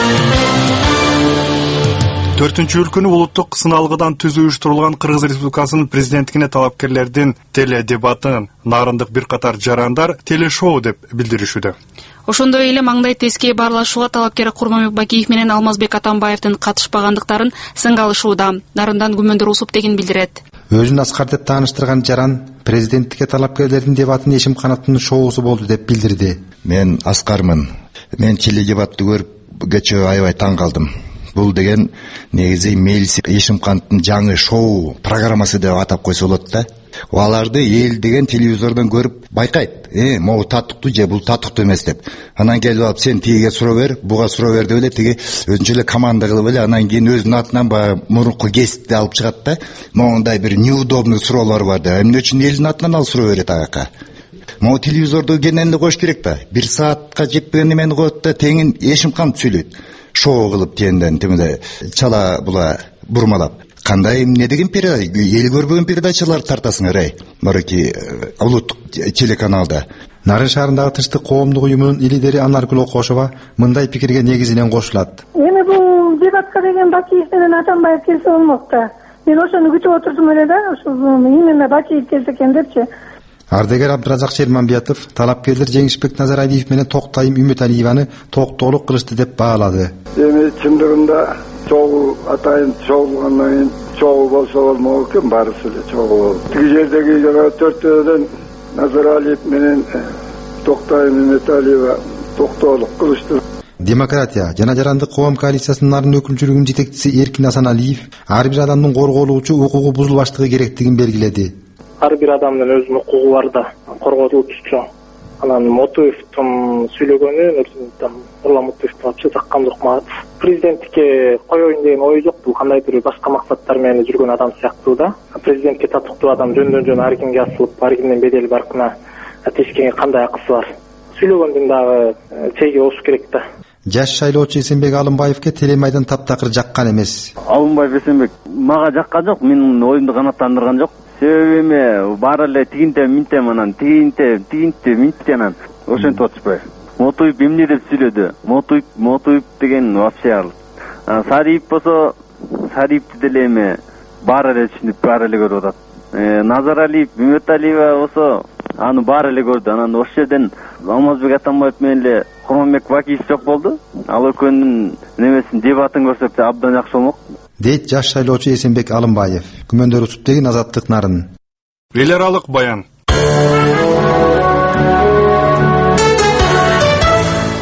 төртүнчү өлкөнү улуттук сыналгыдан түзүү уюштурулган Кыргыз Республикасынын президенттигине талапкерлердин теледебатын нарындык бир катар жарандар телешоу деп билдиришүүдө. Ошондой эле маңдай теске баарлашууга талапкер Курманбек Бакиев менен Алмазбек Атамбаевдин катышпагандыктарын сынга алышууда. Нарындан күмөндөр усуп деген билдирет. Өзүн Аскар деп тааныштырган жаран президенттикке талапкерлердин дебатын Эшим Канаттын шоусу болду деп билдирди. Мен Аскармын. Мен теледебатты көрүп кечээ аябай таң калдым. Бул деген негизи Мелис Эшимкановдун жаңы шоу программасы деп атап койсо болот да. Аларды эл деген телевизордон көрүп байкайт. Э, могу татыктуу же бул татыктуу эмес деп. Анан келип алып сен тигиге суроо бер, буга суроо бер деп эле тиги өзүнчө эле команда кылып эле анан кийин өзүнүн атынан баягы мурунку гестти алып чыгат да. Моундай бир неудобный суроолор бар да. Эмне үчүн элдин атынан алып суроо берет агака? Могу телевизорду кенен эле коюш керек да. Бир саатка жетпеген эмени коет да, теңин Эшимканов сүйлөйт. Шоу кылып тенден тимде чала була бурмалап. Кандай эмне деген передача, эл көрбөгөн передачалар тартасыңар ай. Марки улуттук телеканалда. Нарын шаарындагы Тынчтык коомдук уюмунун лидери Анаргүл Окошова мындай пикирге негизинен кошулат. Эми бул дебатка деген Бакиев менен Атамбаев келсе болмок да. Мен ошону күтүп отурдум эле да, ошо именно Бакиев келсе экен депчи. Ардегер Абдыразак Шерманбиятов талапкерлер Жеңишбек Назаралиев менен Токтайым Үмүталиеваны токтоолук кылышты деп баалады. Эми чындыгында чогуу атайын чогулгандан кийин чогуу болсо болмок экен, баарысы эле чогуу болду. Тиги жердеги жана төртөөдөн Назаралиев менен Токтайым Үмүталиева токтоолук кылышты. Демократия жана жарандык коом коалициясынын нарын өкүлчүлүгүнүн жетекчиси Эркин Асаналиев ар бир адамдын корголуучу укугу бузулбаштыгы керектигин белгиледи. Ар бир адамдын өзүнүн укугу бар да, корготулчу. Анан Мотуевдин сүйлөгөнү, Нурлан Мотуевдин ачык таккан жок мага. Президенттикке коёюн деген ой жок, бул кандайдыр башка максаттар менен жүргөн адам сыяктуу да. Президентке татыктуу адам жөндөн жөн ар кимге асылып, ар кимдин бедели баркына тешкенге кандай акысы бар. Сүйлөгөндүн дагы чеги болуш керек да. Жаш шайлоочу Эсенбек Алымбаевке телемайдан таптакыр жаккан эмес. Алымбаев Эсенбек мага жаккан жок, менин оюмду канааттандырган жок. Себеби эме баары эле тигинте минте анан тигинте тигинте минте анан ошентип атышпайбы. Мотуев эмне деп сүйлөдү? Мотуев Мотуев деген вообще ал. Сариев болсо Сариевди деле эме баары эле түшүнүп, баары эле көрүп атат. Назаралиев, Үмүталиева болсо аны баары эле көрдү. Анан ошол жерден Алмазбек Атамбаев менен эле Курманбек Бакиев жок болду. Ал экөөнүн немесин дебатын көрсөк абдан жакшы болмок. Дейт жаш шайлоочу Эсенбек Алымбаев. Күмөндөр утуп деген Азаттык нарын. Эл аралык баян.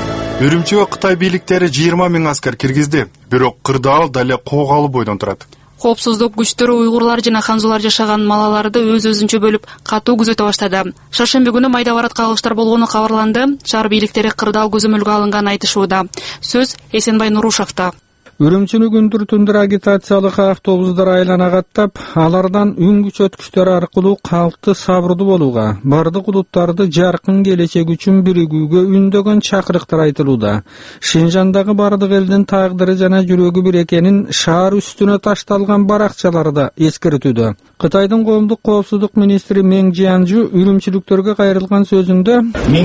Үрүмчүгө Кытай бийликтери жыйырма миң аскер киргизди, бирок кырдаал дале коогалуу бойдон турат. Коопсуздук күчтөрү уйгурлар жана ханзулар жашаган малаларды өз-өзүнчө бөлүп катуу күзөтө баштады. Шаршемби күнү майда барат кагылыштар болгону кабарланды. Шаар бийликтери кырдаал көзөмөлгө алынган айтышууда. Сөз Эсенбай Нурушевта. Үрүмчүнү күндүр түндүр агитациялык автобустар айлана каттап, алардан үн күчөткүчтөр аркылуу калкты сабырдуу болууга, бардык улуттарды жаркын келечек үчүн биригүүгө үндөгөн чакырыктар айтылууда. Шинжандагы бардык элдин тагдыры жана жүрөгү бир экенин шаар үстүнө ташталган баракчаларда эскертүүдө. Кытайдын коомдук коопсуздук министри Мең Жианжу үрүмчүлүктөргө кайрылган сөзүндө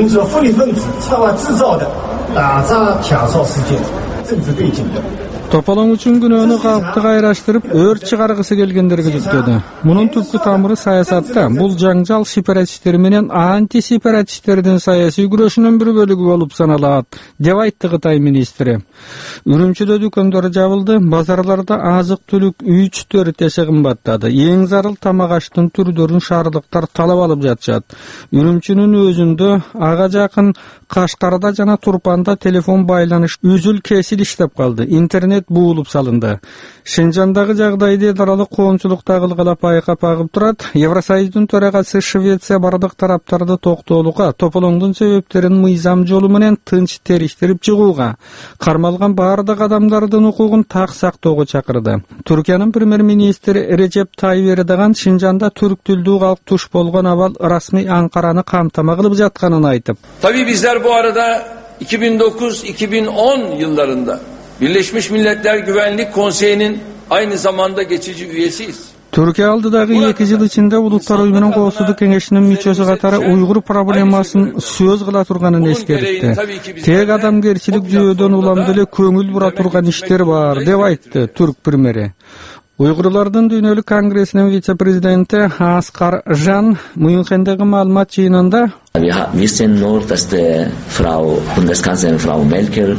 Тополоң үчүн күнөөнү калкты кайраштырып, өрт чыгаргысы келгендерге жүктөдү. Мунун түпкү тамыры саясатта. Бул жаңжал сепаратисттер менен антисепаратисттердин саясий күрөшүнүн бир бөлүгү болуп саналат, деп айтты Кытай министри. Үрүмчүдө дүкөндөр жабылды, базарларда азык-түлүк үч төрт эсе кымбаттады. Эң зарыл тамак аштын түрдөрүн шаардыктар талап алып жатышат. Үрүмчүнүн өзүндө ага жакын Кашкарда жана Турпанда телефон байланыш үзүл-кесил иштеп калды. Интернет буулуп салынды. Шинжандагы жагдайды эл аралык коомчулукта кылгалап айкап агып турат. Евросоюздун төрагасы Швеция бардык тараптарды токтоолукка, тополоңдун себептерин мыйзам жолу менен тынч териштирип чыгууга, кармалган бардык адамдардын укугун так сактоого чакырды. Түркиянын премьер-министри Режеп Тайип Эрдоган Шинжанда түрк тилдүү калк туш болгон абал расмий Анкараны камтама кылып жатканын айтып. Tabii bizler bu arada iki bin dokuz iki bin on yıllarında Birleşmiş Milletler Güvenlik Konseyi'nin aynı zamanda geçici üyesiyiz. Türkiye алдыдагы эки жыл ичинде Улуттар уюму менен Коопсуздук кеңешинин мүчөсү катары уйгур проблемасын сөз кыла турганын эскертти. Тег адамгерчилик жүйөдөн улам деле көңүл бура турган иштер бар, деп айтты түрк премьери. Уйгурлардын дүйнөлүк конгрессинин вице-президенти Аскар Жан Мюнхендеги маалымат жыйынында Wir wissen nur, dass die Frau Bundeskanzlerin Frau Merkel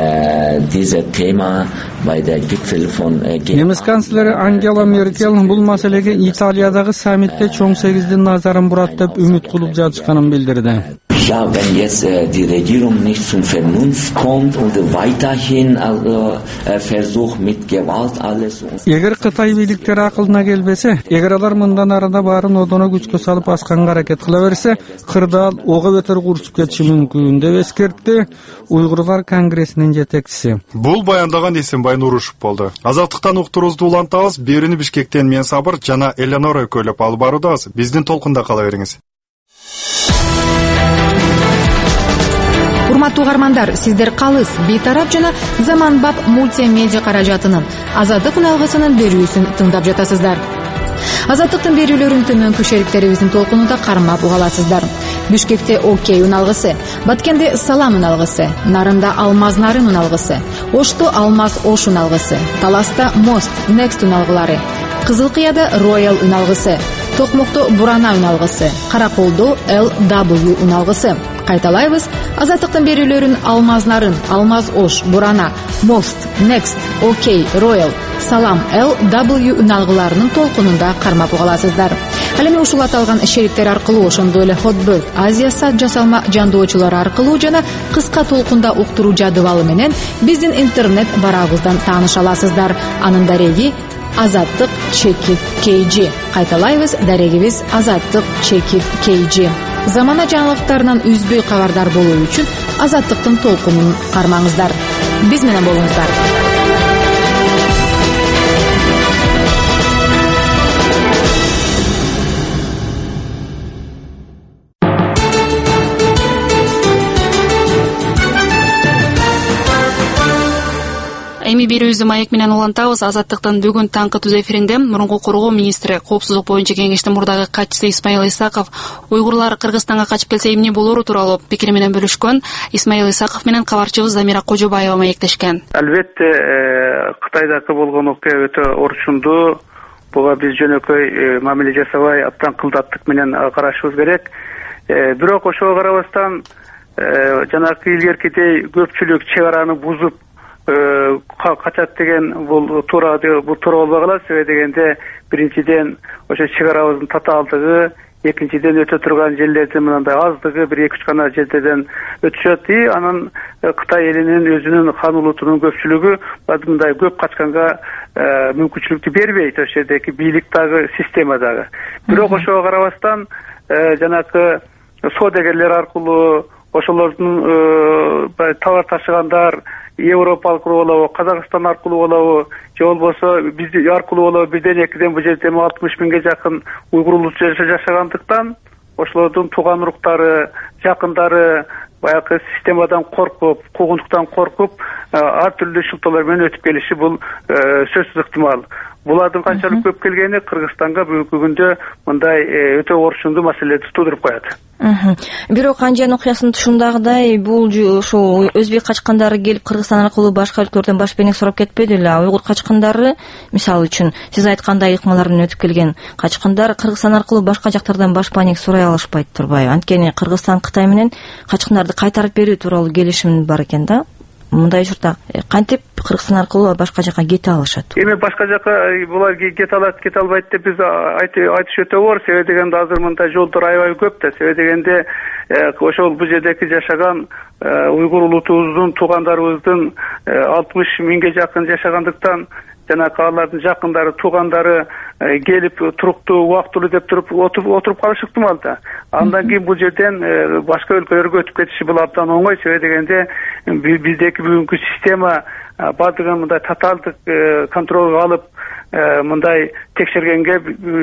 äh, dieses Thema bei der Gipfel von äh, Немис канцлери Ангела Меркель бул маселеге Италиядагы саммитте чоң сегиздин назарын бурат деп үмүт кылып жатышканын билдирди. Ja, wenn jetzt äh, die Regierung nicht zum Vernunft kommt und weiterhin äh, versucht mit Gewalt alles. Эгер Кытай бийликтери акылына келбесе, эгер алар мындан арада баарын одоно күчкө салып асканга аракет кыла берсе, кырдаал ого бетер курсуп кетиши мүмкүн деп эскертти Уйгурлар конгрессинин жетекчиси. Бул баяндаган Эсенбай Нурушев болду. Азаттыктан уктуруубузду улантабыз. Берини Бишкектен мен Сабыр жана Элеонора көйлөп алып баруудабыз. Биздин толкунда кала бериңиз. Урматтуу угармандар, сиздер калыс бейтарап жана заманбап мультимедиа каражатынын Азаттык үналгысынын берүүсүн тыңдап жатасыздар. Азаттыктын берүүлөрүн төмөнкү шериктерибиздин толкунунда кармап угаласыздар. Бишкекте Окей үналгысы, Баткенде Салам үналгысы, Нарында Алмаз Нарын үналгысы, Ошто Алмаз Ош үналгысы, Таласта Мост Next үналгылары, Кызылкыяда Royal үналгысы, Токмокто Бурана үналгысы, Караколдо Эл дабл ю үналгысы. Кайталайбыз, Азаттыктын берүүлөрүн Алмаз Нарын, Алмаз Ош, Бурана, Мост, Next, Окей, Royal, Салам, Эл дабл ю үналгыларынын толкунунда кармап угаласыздар. Ал эми ушул аталган шериктер аркылуу, ошондой эле Hotbird, Азия сат жасалма жандоочулары аркылуу жана кыска толкунда уктуруу жадыбалы менен биздин интернет барагыбыздан тааныша аласыздар. Анын дареги Азаттык чекит кей джи. Кайталайбыз, дарегибиз Азаттык чекит кей джи. Замана жаңылыктарынан үзбөй кабардар болуу үчүн Азаттыктын толкунун кармаңыздар. Биз менен болуңуздар. Эми берүүбүздү маек менен улантабыз. Азаттыктын бүгүн таңкы түз эфиринде мурунку коргоо министри, коопсуздук боюнча кеңештин мурдагы катчысы Исмаил Исаков уйгурлар Кыргызстанга качып келсе эмне болору тууралуу пикири менен бөлүшкөн. Исмаил Исаков менен кабарчыбыз Замира Кожобаева маектешкен. Албетте Кытайдагы болгон окуя өтө орчундуу. Буга биз жөнөкөй мамиле жасабай аптан кылдаттык менен карашыбыз керек. Бирок ошого карабастан жанагы илгеркидей көпчүлүк чек араны бузуп качат деген бул туура бул туура болбой калат. Себеби дегенде биринчиден ошо чек арабыздын татаалдыгы, экинчиден өтө турган жерлердин мындай аздыгы, бир эки үч гана жерден өтүшөт. И анан Кытай элинин өзүнүн хан улутунун көпчүлүгү мындай көп качканга мүмкүнчүлүктү бербейт, ошол жердеги бийлик дагы, система дагы. Бирок ошого карабастан жанакы соодагерлер аркылуу, ошолордун товар ташыгандар Европалык болобу, Казакстан аркылуу болобу, же болбосо биз аркылуу болобу, бирден экиден бул жерде алтымыш миңге жакын уйгур улуты жашагандыктан ошолордун тууган уруктары, жакындары баягы системадан коркуп, куугунтуктан коркуп, ар түрдүү шылтоолор менен өтүп келиши бул сөзсүз ыктымал. Булардын канчалык көп келгени Кыргызстанга бүгүнкү күндө мындай өтө орчундуу маселелерди туудуруп коет. Бирок Анжан окуясынын тушундагыдай бул ошо өзбек качкандары келип Кыргызстан аркылуу башка өлкөлөрдөн баш бенек сурап кетпеди эле. Уйгур качкандары, мисалы үчүн, сиз айткандай ыкмалар менен өтүп келген качкандар Кыргызстан аркылуу башка жактардан баш бенек сурай алышпайт турбайбы? Анткени Кыргызстан Кытай менен качкандарды кайтарып берүү тууралуу келишим бар экен да. Мындай учурда кантип Кыргызстан аркылуу башка жака кете алышат? Эми башка жака булар кете алат, кете албайт деп биз айтыш өтө оор. Себеби дегенде азыр мындай жолдор аябай көп да. Себеби дегенде ошол бул жердеги жашаган уйгур улутубуздун, туугандарыбыздын алтымыш миңге жакын жашагандыктан жанакы алардын жакындары, туугандары келип туруктуу, убактылуу деп туруп отуруп калышы ыктымал да. Андан кийин бул жерден башка өлкөлөргө өтүп кетиши бул абдан оңой. Себеби дегенде биздеки бүгүнкү система баардыгын мындай татаалдык контролго алып, мындай текшергенге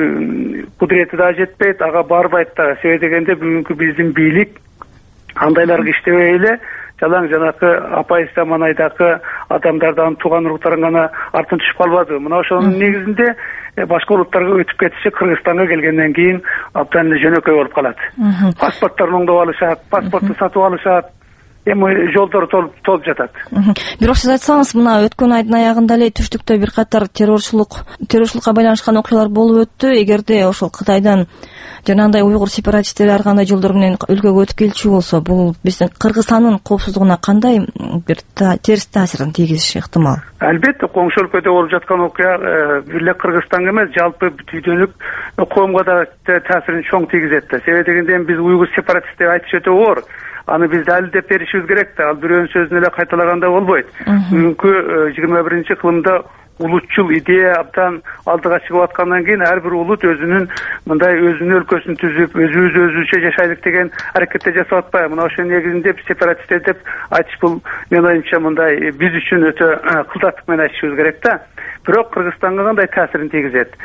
кудурети да жетпейт, ага барбайт да. Себеби дегенде бүгүнкү биздин бийлик андайларга иштебей эле жалаң жанакы апайызда манайдагы адамдардан, тууган уруктарын гана артын түшүп калбады. Мына ошонун негизинде башка улуттарга өтүп кетиши Кыргызстанга келгенден кийин абдан эле жөнөкөй болуп калат. Паспортторун оңдоп алышат, паспортту сатып алышат. Эми жолдор толуп жатат. Бирок сиз айтсаңыз, мына өткөн айдын аягында эле түштүктө бир катар террорчулук, террорчулукка байланышкан окуялар болуп өттү. Эгерде ошол Кытайдан жанагындай уйгур сепаратисттери ар кандай жолдор менен өлкөгө өтүп келчү болсо, бул биздин Кыргызстандын коопсуздугуна кандай бир терс таасирин тийгизиши ыктымал? Албетте, коңшу өлкөдө болуп жаткан окуя бир эле Кыргызстанга эмес, жалпы дүйнөлүк коомго да таасирин чоң тийгизет да. Себеби дегенде биз уйгур сепаратист деп айтыш өтө оор. Аны биз далилдеп беришибиз керек да. Ал бирөөнүн сөзүн эле кайталаганда болбойт. Бүгүнкү жыйырма биринчи кылымда улутчул идея абдан алдыга чыгып аткандан кийин ар бир улут өзүнүн мындай өзүнүн өлкөсүн түзүп, өзүбүз өзүбүзчө жашайлык деген аракетте жасап атпайбы? Мына ошонун негизинде сепаратисттер деп айтыш бул менин оюмча мындай биз үчүн өтө кылдаттык менен айтышыбыз керек да. Бирок Кыргызстанга кандай таасирин тийгизет?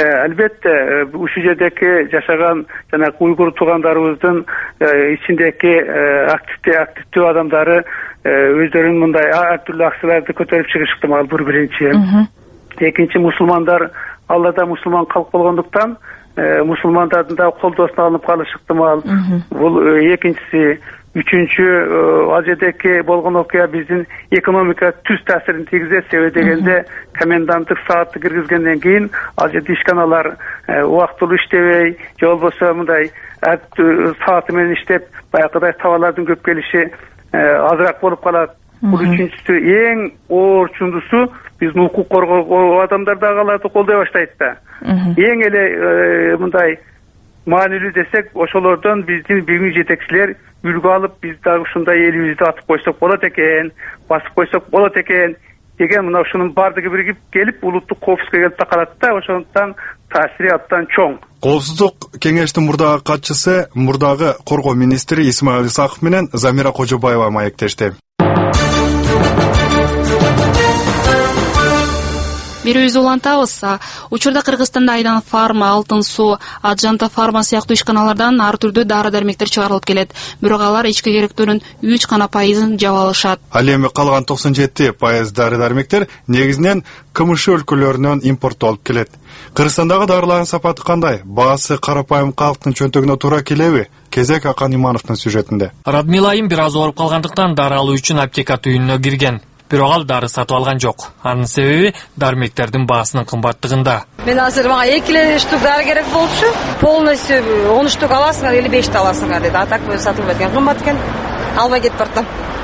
Албетте, ушул жердеки жашаган жанагы уйгур туугандарыбыздын ичиндеки активдүү активдүү адамдары өздөрүнүн мындай ар түрдүү акцияларды көтөрүп чыгышы ыктымал. Бул биринчи. Экинчи, мусулмандар алар да мусулман калк болгондуктан мусулмандардын да колдоосуна алынып калышы ыктымал. Бул экинчиси. Үчүнчү, ал жердеки болгон окуя биздин экономика түз таасирин тийгизет. Себеби дегенде коменданттык саатты киргизгенден кийин ал жерде ишканалар убактылуу иштебей, же болбосо мындай сааты менен иштеп, баягыдай товарлардын көп келиши азыраак болуп калат. Бул үчүнчүсү. Эң оорчундусу биздин укук коргоо адамдар дагы аларды колдой баштайт да. Эң эле мындай маанилүү десек, ошолордон биздин бүгүнкү жетекчилер үлгү алып, биз дагы ушундай элибизди атып койсок болот экен, басып койсок болот экен деген мына ушунун баардыгы биригип келип улуттук коопсуздукка келип такалат да. Ошондуктан таасири абдан чоң. Коопсуздук кеңештин мурдагы катчысы, мурдагы коргоо министри Исмаил Исаков менен Замира Кожобаева маектешти. Бирөөбүздү улантабыз. Учурда Кыргызстанда Айдан фарма, Алтын суу, Аджанта фарма сыяктуу ишканалардан ар түрдүү дары-дармектер чыгарылып келет. Бирок алар ички керектүүнүн үч гана пайызын жаба алышат. Ал эми калган токсон жети пайыз дары-дармектер негизинен КМШ өлкөлөрүнөн импорттолуп келет. Кыргызстандагы дарылардын сапаты кандай? Баасы карапайым калктын чөнтөгүнө туура келеби? Кезек Акан Имановдун сюжетинде. Радмилайым бир аз ооруп калгандыктан дары алуу үчүн аптека түйүнүнө кирген. Бирок ал дары сатып алган жок. Анын себеби дармектердин баасынын кымбаттыгында. Мен азыр мага эки штук дары керек болчу. Полностью он штук аласыңар или бешти аласыңар деди. А так сатылбайт экен, кымбат экен. Албай кетип бартам.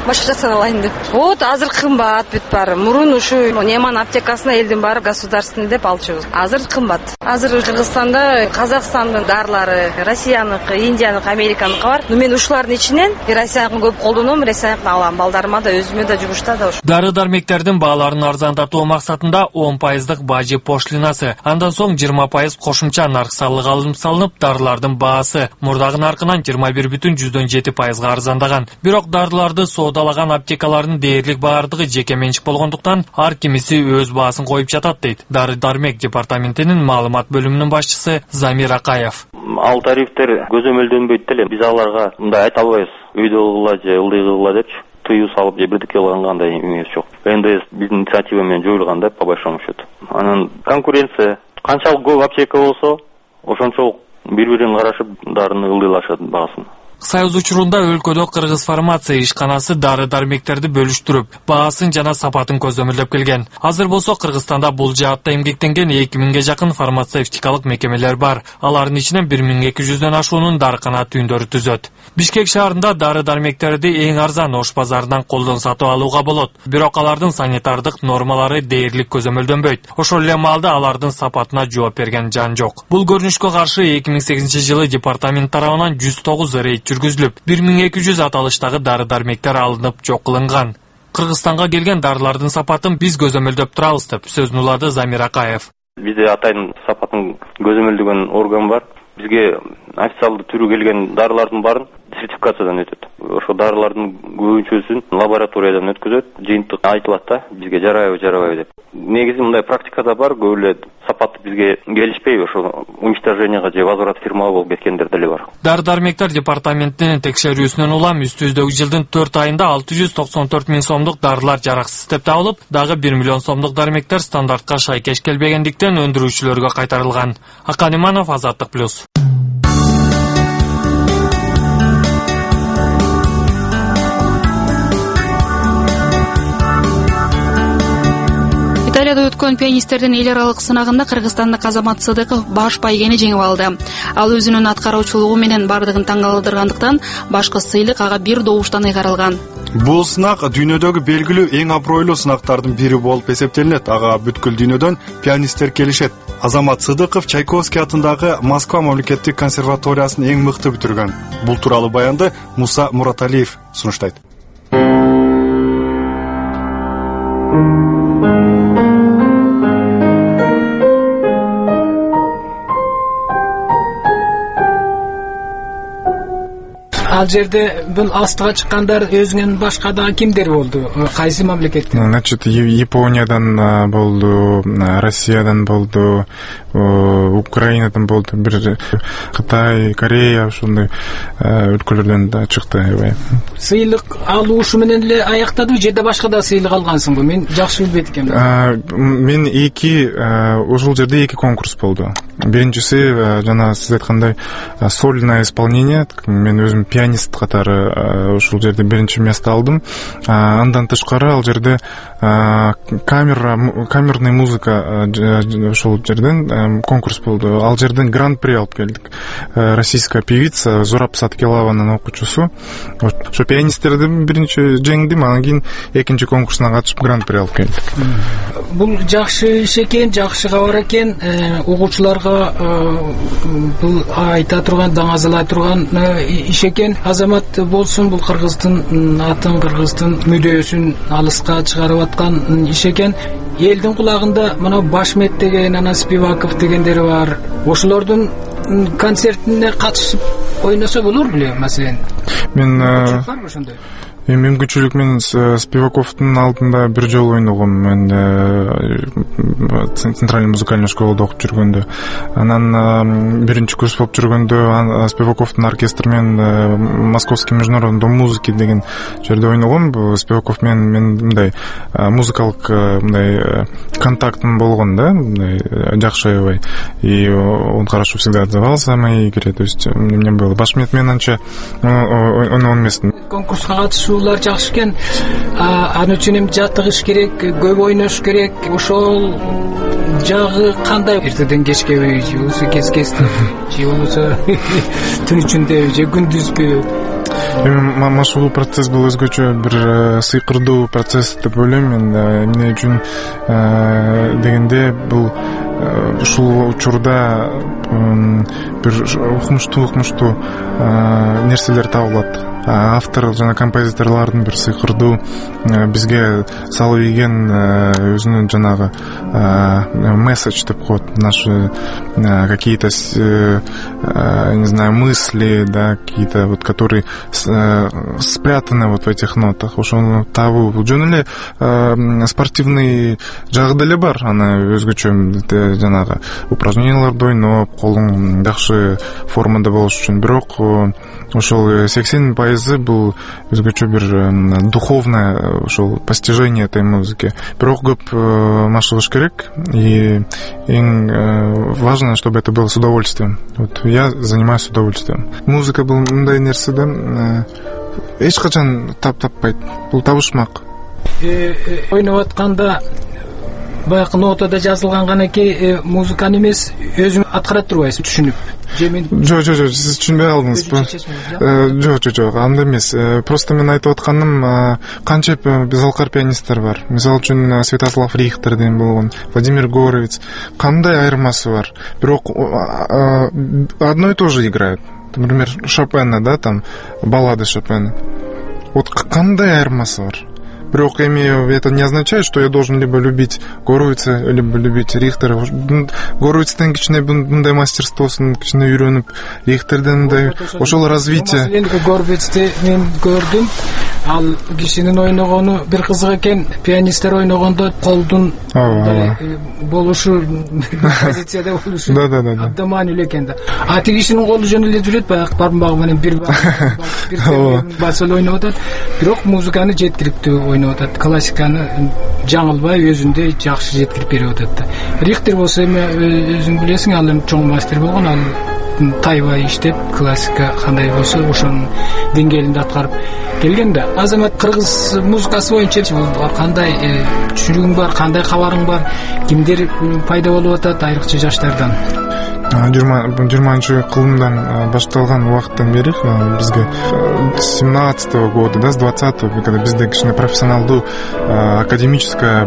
башкачасын алайын деп. Вот азыр кымбат бүт баары. Мурун ушу Неман аптекасына элдин баары государственный деп алчубуз. Азыр кымбат. Азыр Кыргызстанда Казакстандын дарылары, Россияныкы, Индияныкы, Американыкы бар. Но мен ушулардын ичинен Россияныкын көп колдоном, Россияныкын алам. Балдарыма да өзүмө да жумушта да ушу. Дары-дармектердин бааларын арзандатуу максатында он пайыздык бажы пошлинасы, андан соң жыйырма пайыз кошумча нарк салыгы алынып салынып, дарылардын баасы мурдагы наркынан жыйырма бир бүтүн жүздөн жети пайызга арзандаган. Бирок дарыларды соодалаган аптекалардын дээрлик баардыгы жеке менчик болгондуктан ар кимиси өз баасын коюп жатат дейт Дары-дармек департаментинин маалымат бөлүмүнүн башчысы Замир Акаев. Ал тарифтер көзөмөлдөнбөйт эле. Биз аларга мындай айта албайбыз. Үйдө кылгыла же ылдый кылгыла депчи тыюу салып же бирдикке кылгандай эмес жок. эн дэ эс биздин инициатива менен жоюлган да по большому счету. Анан конкуренция канчалык көп аптека болсо, ошончолук бири-бирин карашып дарыны ылдыйлашат баасын. Союз учурунда өлкөдө Кыргыз фармация ишканасы дары-дармектерди бөлүштүрүп, баасын жана сапатын көзөмөлдөп келген. Азыр болсо Кыргызстанда бул жаатта эмгектенген эки миңге жакын фармацевтикалык мекемелер бар. Алардын ичинен бир миң эки жүздөн ашуунун дарыкана түйүндөрү түзөт. Бишкек шаарында дары-дармектерди эң арзан Ош базарынан колдон сатып алууга болот. Бирок алардын санитардык нормалары дээрлик көзөмөлдөнбөйт. Ошол эле маалда алардын сапатына жооп берген жан жок. Бул көрүнүшкө каршы эки миң сегизинчи жылы департамент тарабынан жүз тогуз рейд жүргүзүлүп, бир миң эки жүз аталыштагы дары-дармектер алынып жок кылынган. Кыргызстанга келген дарылардын сапатын биз көзөмөлдөп турабыз деп сөзүн улады Замир Акаев. Бизде атайын сапатын көзөмөлдөгөн орган бар. Бизге официалдуу түрү келген дарылардын баарын сертификациядан өтөт. Ошо дарылардын көбүнчөсүн лабораториядан өткөзөт, жыйынтык айтылат да, бизге жарайбы, жарабайбы деп. Негизи мындай практикада бар, көп эле сапаты бизге келишпей, ошо уничтоженияга же возврат фирмага болуп кеткендер деле бар. Дары-дармектер департаментинин текшерүүсүнөн улам үстүбүздөгү жылдын төрт айында алты жүз токсон төрт миң сомдук дарылар жараксыз деп табылып, дагы бир миллион сомдук дармектер стандартка шайкеш келбегендиктен өндүрүүчүлөргө кайтарылган. Акан Иманов, Азаттык плюс. Италияда өткөн пианисттердин эл аралык сынагында кыргызстандык Азамат Сыдыков баш байгени жеңип алды. Ал өзүнүн аткаруучулугу менен бардыгын таң калтыргандыктан башкы сыйлык ага бир добуштан ыйгарылган. Бул сынак дүйнөдөгү белгилүү эң абройлуу сынактардын бири болуп эсептелинет. Ага бүткүл дүйнөдөн пианисттер келишет. Азамат Сыдыков Чайковский атындагы Москва мамлекеттик консерваториясын эң мыкты бүтүргөн. Бул тууралуу баянды Муса Мураталиев сунуштайт. Ал жерде бул астыга чыккандар өзүнүн башка дагы кимдер болду? Кайсы мамлекеттен? Значит, Япониядан болду, Россиядан болду, Украинадан болду, бир Кытай, Корея ошондой өлкөлөрдөн да чыкты. Сыйлык алуу ушу менен эле аяктадыбы, же да башка да сыйлык алгансыңбы? Мен жакшы билбейт экенмин. Мен эки ушул жерде эки конкурс болду. Биринчиси жана сиз айткандай сольное исполнение. Мен өзүм пианист катары ушул жерде биринчи место алдым. Андан тышкары ал жерде камера камерный музыка ошол жерден конкурс болду. Ал жерден гран-при алып келдик. Российская певица Зураб Саткелованын окуучусу. Ошо пианисттердин биринчи жеңдим, анан кийин экинчи конкурсуна катышып гран-при алып келдик. Бул жакшы иш экен, жакшы кабар экен. Угуучуларга бул айта турган, даңазалай турган иш экен. Азамат болсун, бул Кыргыздын атын, Кыргыздын мүдөөсүн алыска чыгарып аткан иш экен. Элдин кулагында мына Башмет деген, анан Спиваков дегендер бар. Ошолордун концертине катышып ойносо болор беле, маселен? Мен мүмкүнчүлүк мен Спиваковдун алдында бир жолу ойногом. Мен Центральный музыкальный школада окуп жүргөндө, анан биринчи курс болуп жүргөндө Спиваковдун оркестри менен Московский международный дом музыки деген жерде ойногом. Спиваков менен мен мындай музыкалык мындай контактым болгон да, мындай жакшы аябай. И он хорошо всегда отзывался о моей игре, то есть мне было. Башмет менен анча ойногон эмесмин. Конкурска катышуулар жакшы экен. Аны үчүн эми жаттыгыш керек, көп ойнош керек. Ошол жагы кандай? Эртеден кечкеби, же кес-кес, же болбосо түн ичинде, же күндүзгү? эми машыгуу процесс бул өзгөчө бир сыйкырдуу процесс деп ойлойм мен. Эмне үчүн дегенде бул ушул учурда бир укмуштуу укмуштуу нерселер табылат. Автор жана композиторлордун бир сыйкырдуу бизге салып ийген өзүнүн жанагы месседж деп коет, наши какие-то не знаю мысли, да, какие-то вот которые спрятаны вот в этих нотах. Ошону табуу бул жөн эле спортивный жагы деле бар. Аны өзгөчө жанагы упражненияларды ойноп, колуң жакшы формада болуш үчүн. Бирок ошол сексен пайызы бул өзгөчө бир духовное ошол постижение этой музыки. Бирок көп машыгыш керек, и эң важно, чтобы это было с удовольствием. Вот я занимаюсь с удовольствием. Музыка бул мындай нерсе да, эч качан тап таппайт. Бул табышмак. Ойноп атканда баягы нотада жазылган ганакей музыканы эмес, өзүң аткарат турбайсың түшүнүп. Жок, жок, жок, сиз түшүнбөй калдыңыз. Жок, жок, жок, андай эмес. Просто мен айтып атканым, канча залкар пианисттер бар. Мисалы үчүн Святослав Рихтер деген болгон, Владимир Горовиц. Кандай айырмасы бар? Бирок одно и то же играют. Например, Шопена, да, там баллады Шопена. Вот кандай айырмасы бар? Бирок эми это не означает, что я должен либо любить Горовица, либо любить Рихтера. Горовицтен кичине мындай мастерствосун кичине үйрөнүп, Рихтерден мындай ошол развитие. Горовицти мен көрдүм. Ал кишинин ойногону бир кызык экен. Пианисттер ойногондо колдун болушу, позицияда болушу. Да, да, да. Абдан маанилүү экен да. А тиги кишинин колу жөн эле жүрөт, баягы бармагы менен бир бир басыл ойноп атат. Бирок музыканы жеткириптүү ойноп атат. Классиканы жаңылбай өзүндөй жакшы жеткирип берип атат. Рихтер болсо эми өзүң билесиң, ал эми чоң мастер болгон, ал тайбай иштеп классика кандай болсо ошонун деңгээлинде аткарып келген да. Азамат, кыргыз музыкасы боюнча кандай түшүнүгүң бар, кандай кабарың бар, кимдер пайда болуп атат айрыкча жаштардан? жыйырманчы кылымдан башталган убакыттан бери бизге семнадцатого года, да, с двадцатого, когда бизде кичине профессионалдуу академическая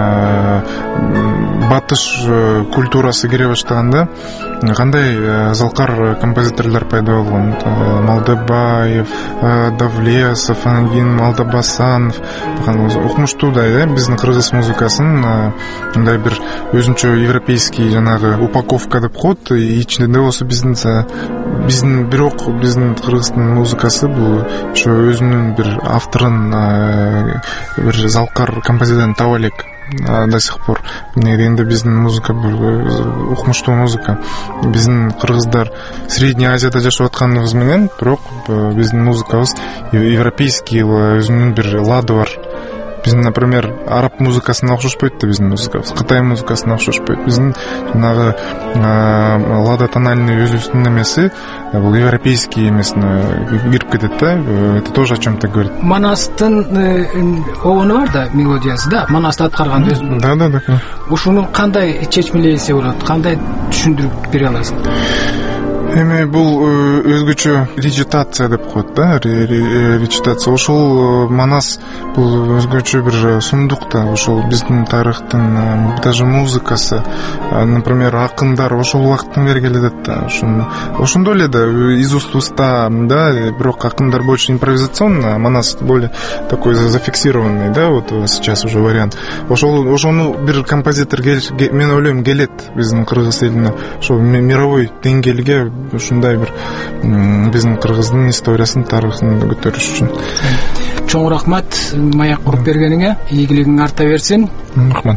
батыш культурасы кире баштаганда кандай залкар композиторлор пайда болгон. Малдыбаев, Давлесов, анан кийин Малдабасанов, укмуштуу да, биздин кыргыз музыкасын мындай бир өзүнчө европейский жанагы упаковка деп коет. Ичинде болсо биздин биздин бирок биздин кыргыздын музыкасы бул ошо өзүнүн бир авторун бир залкар композитордон таба элек до сих пор. Эмне дегенде биздин музыка бул укмуштуу музыка. Биздин кыргыздар Средний Азияда жашап атканыбыз менен, бирок биздин музыкабыз европейский, өзүнүн бир лады бар. Биздин, например, араб музыкасына окшошпойт да биздин музыкабыз, Кытай музыкасына окшошпойт. Биздин жанагы лада тональный өзүбүздүн эмеси бул европейский эмесине кирип кетет да. Это тоже о чем-то говорит. Манастын обону бар да, мелодиясы да, Манасты аткарган өзү. Да, да, да. Ушуну кандай чечмелесе болот, кандай түшүндүрүп бере аласың? Эми бул өзгөчө речитация деп коет да, речитация. Ошол Манас бул өзгөчө бир сундук да, ошол биздин тарыхтын даже музыкасы, например, акындар ошол убакыттан бери келет да. Ошондой эле да, из уст в уста, да, бирок акындар больше импровизационно, Манас более такой зафиксированный, да, вот сейчас уже вариант. Ошол ошону бир композитор мен ойлойм келет биздин кыргыз элине, ошол мировой деңгээлге ушундай бир биздин кыргыздын историясын, тарыхын көтөрүш үчүн. Чоң рахмат маяк куруп бергениңе, ийгилигиң арта берсин. Рахмат.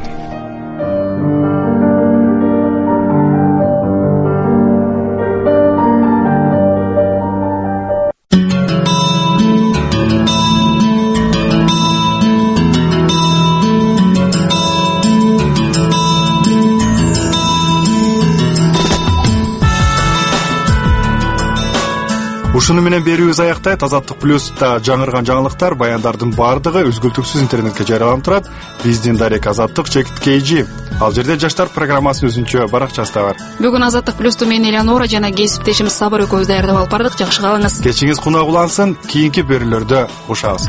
Ушуну менен берүүбүз аяктайт. Азаттык плюста жаңырган жаңылыктар, баяндардын баардыгы үзгүлтүксүз интернетке жарыяланып турат. Биздин дарек Азаттык чекит kg. Ал жерде жаштар программасынын өзүнчө баракчасы да бар. Бүгүн Азаттык плюсту мен Элеонора жана кесиптешим Сабыр экөөбүз даярдап алып бардык. Жакшы калыңыз. Кечиңиз кунак улансын. Кийинки берүүлөрдө ушабыз.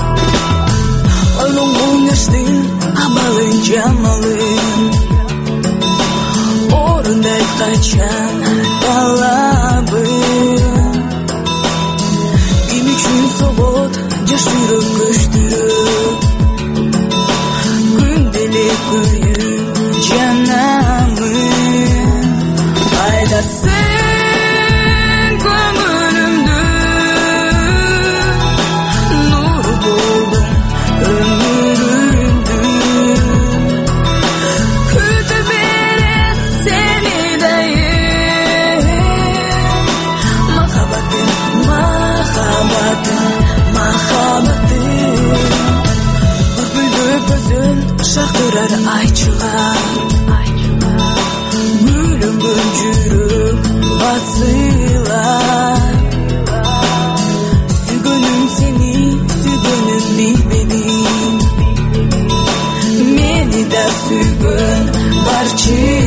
Orunday kaçan talabım Kim için soğut yaşırıp köştürüp Gündelik köyün canamın Aydasın kömürümdü Nur buldum ömrümdü Kötü bir seni deyim Mahabatın, mahabatın, mahabatın Bülbül gözün şakırar ayçılar Gülüm gülcürüm basılar Sügünüm seni, sügünüm bilmedim Beni de sügün barçı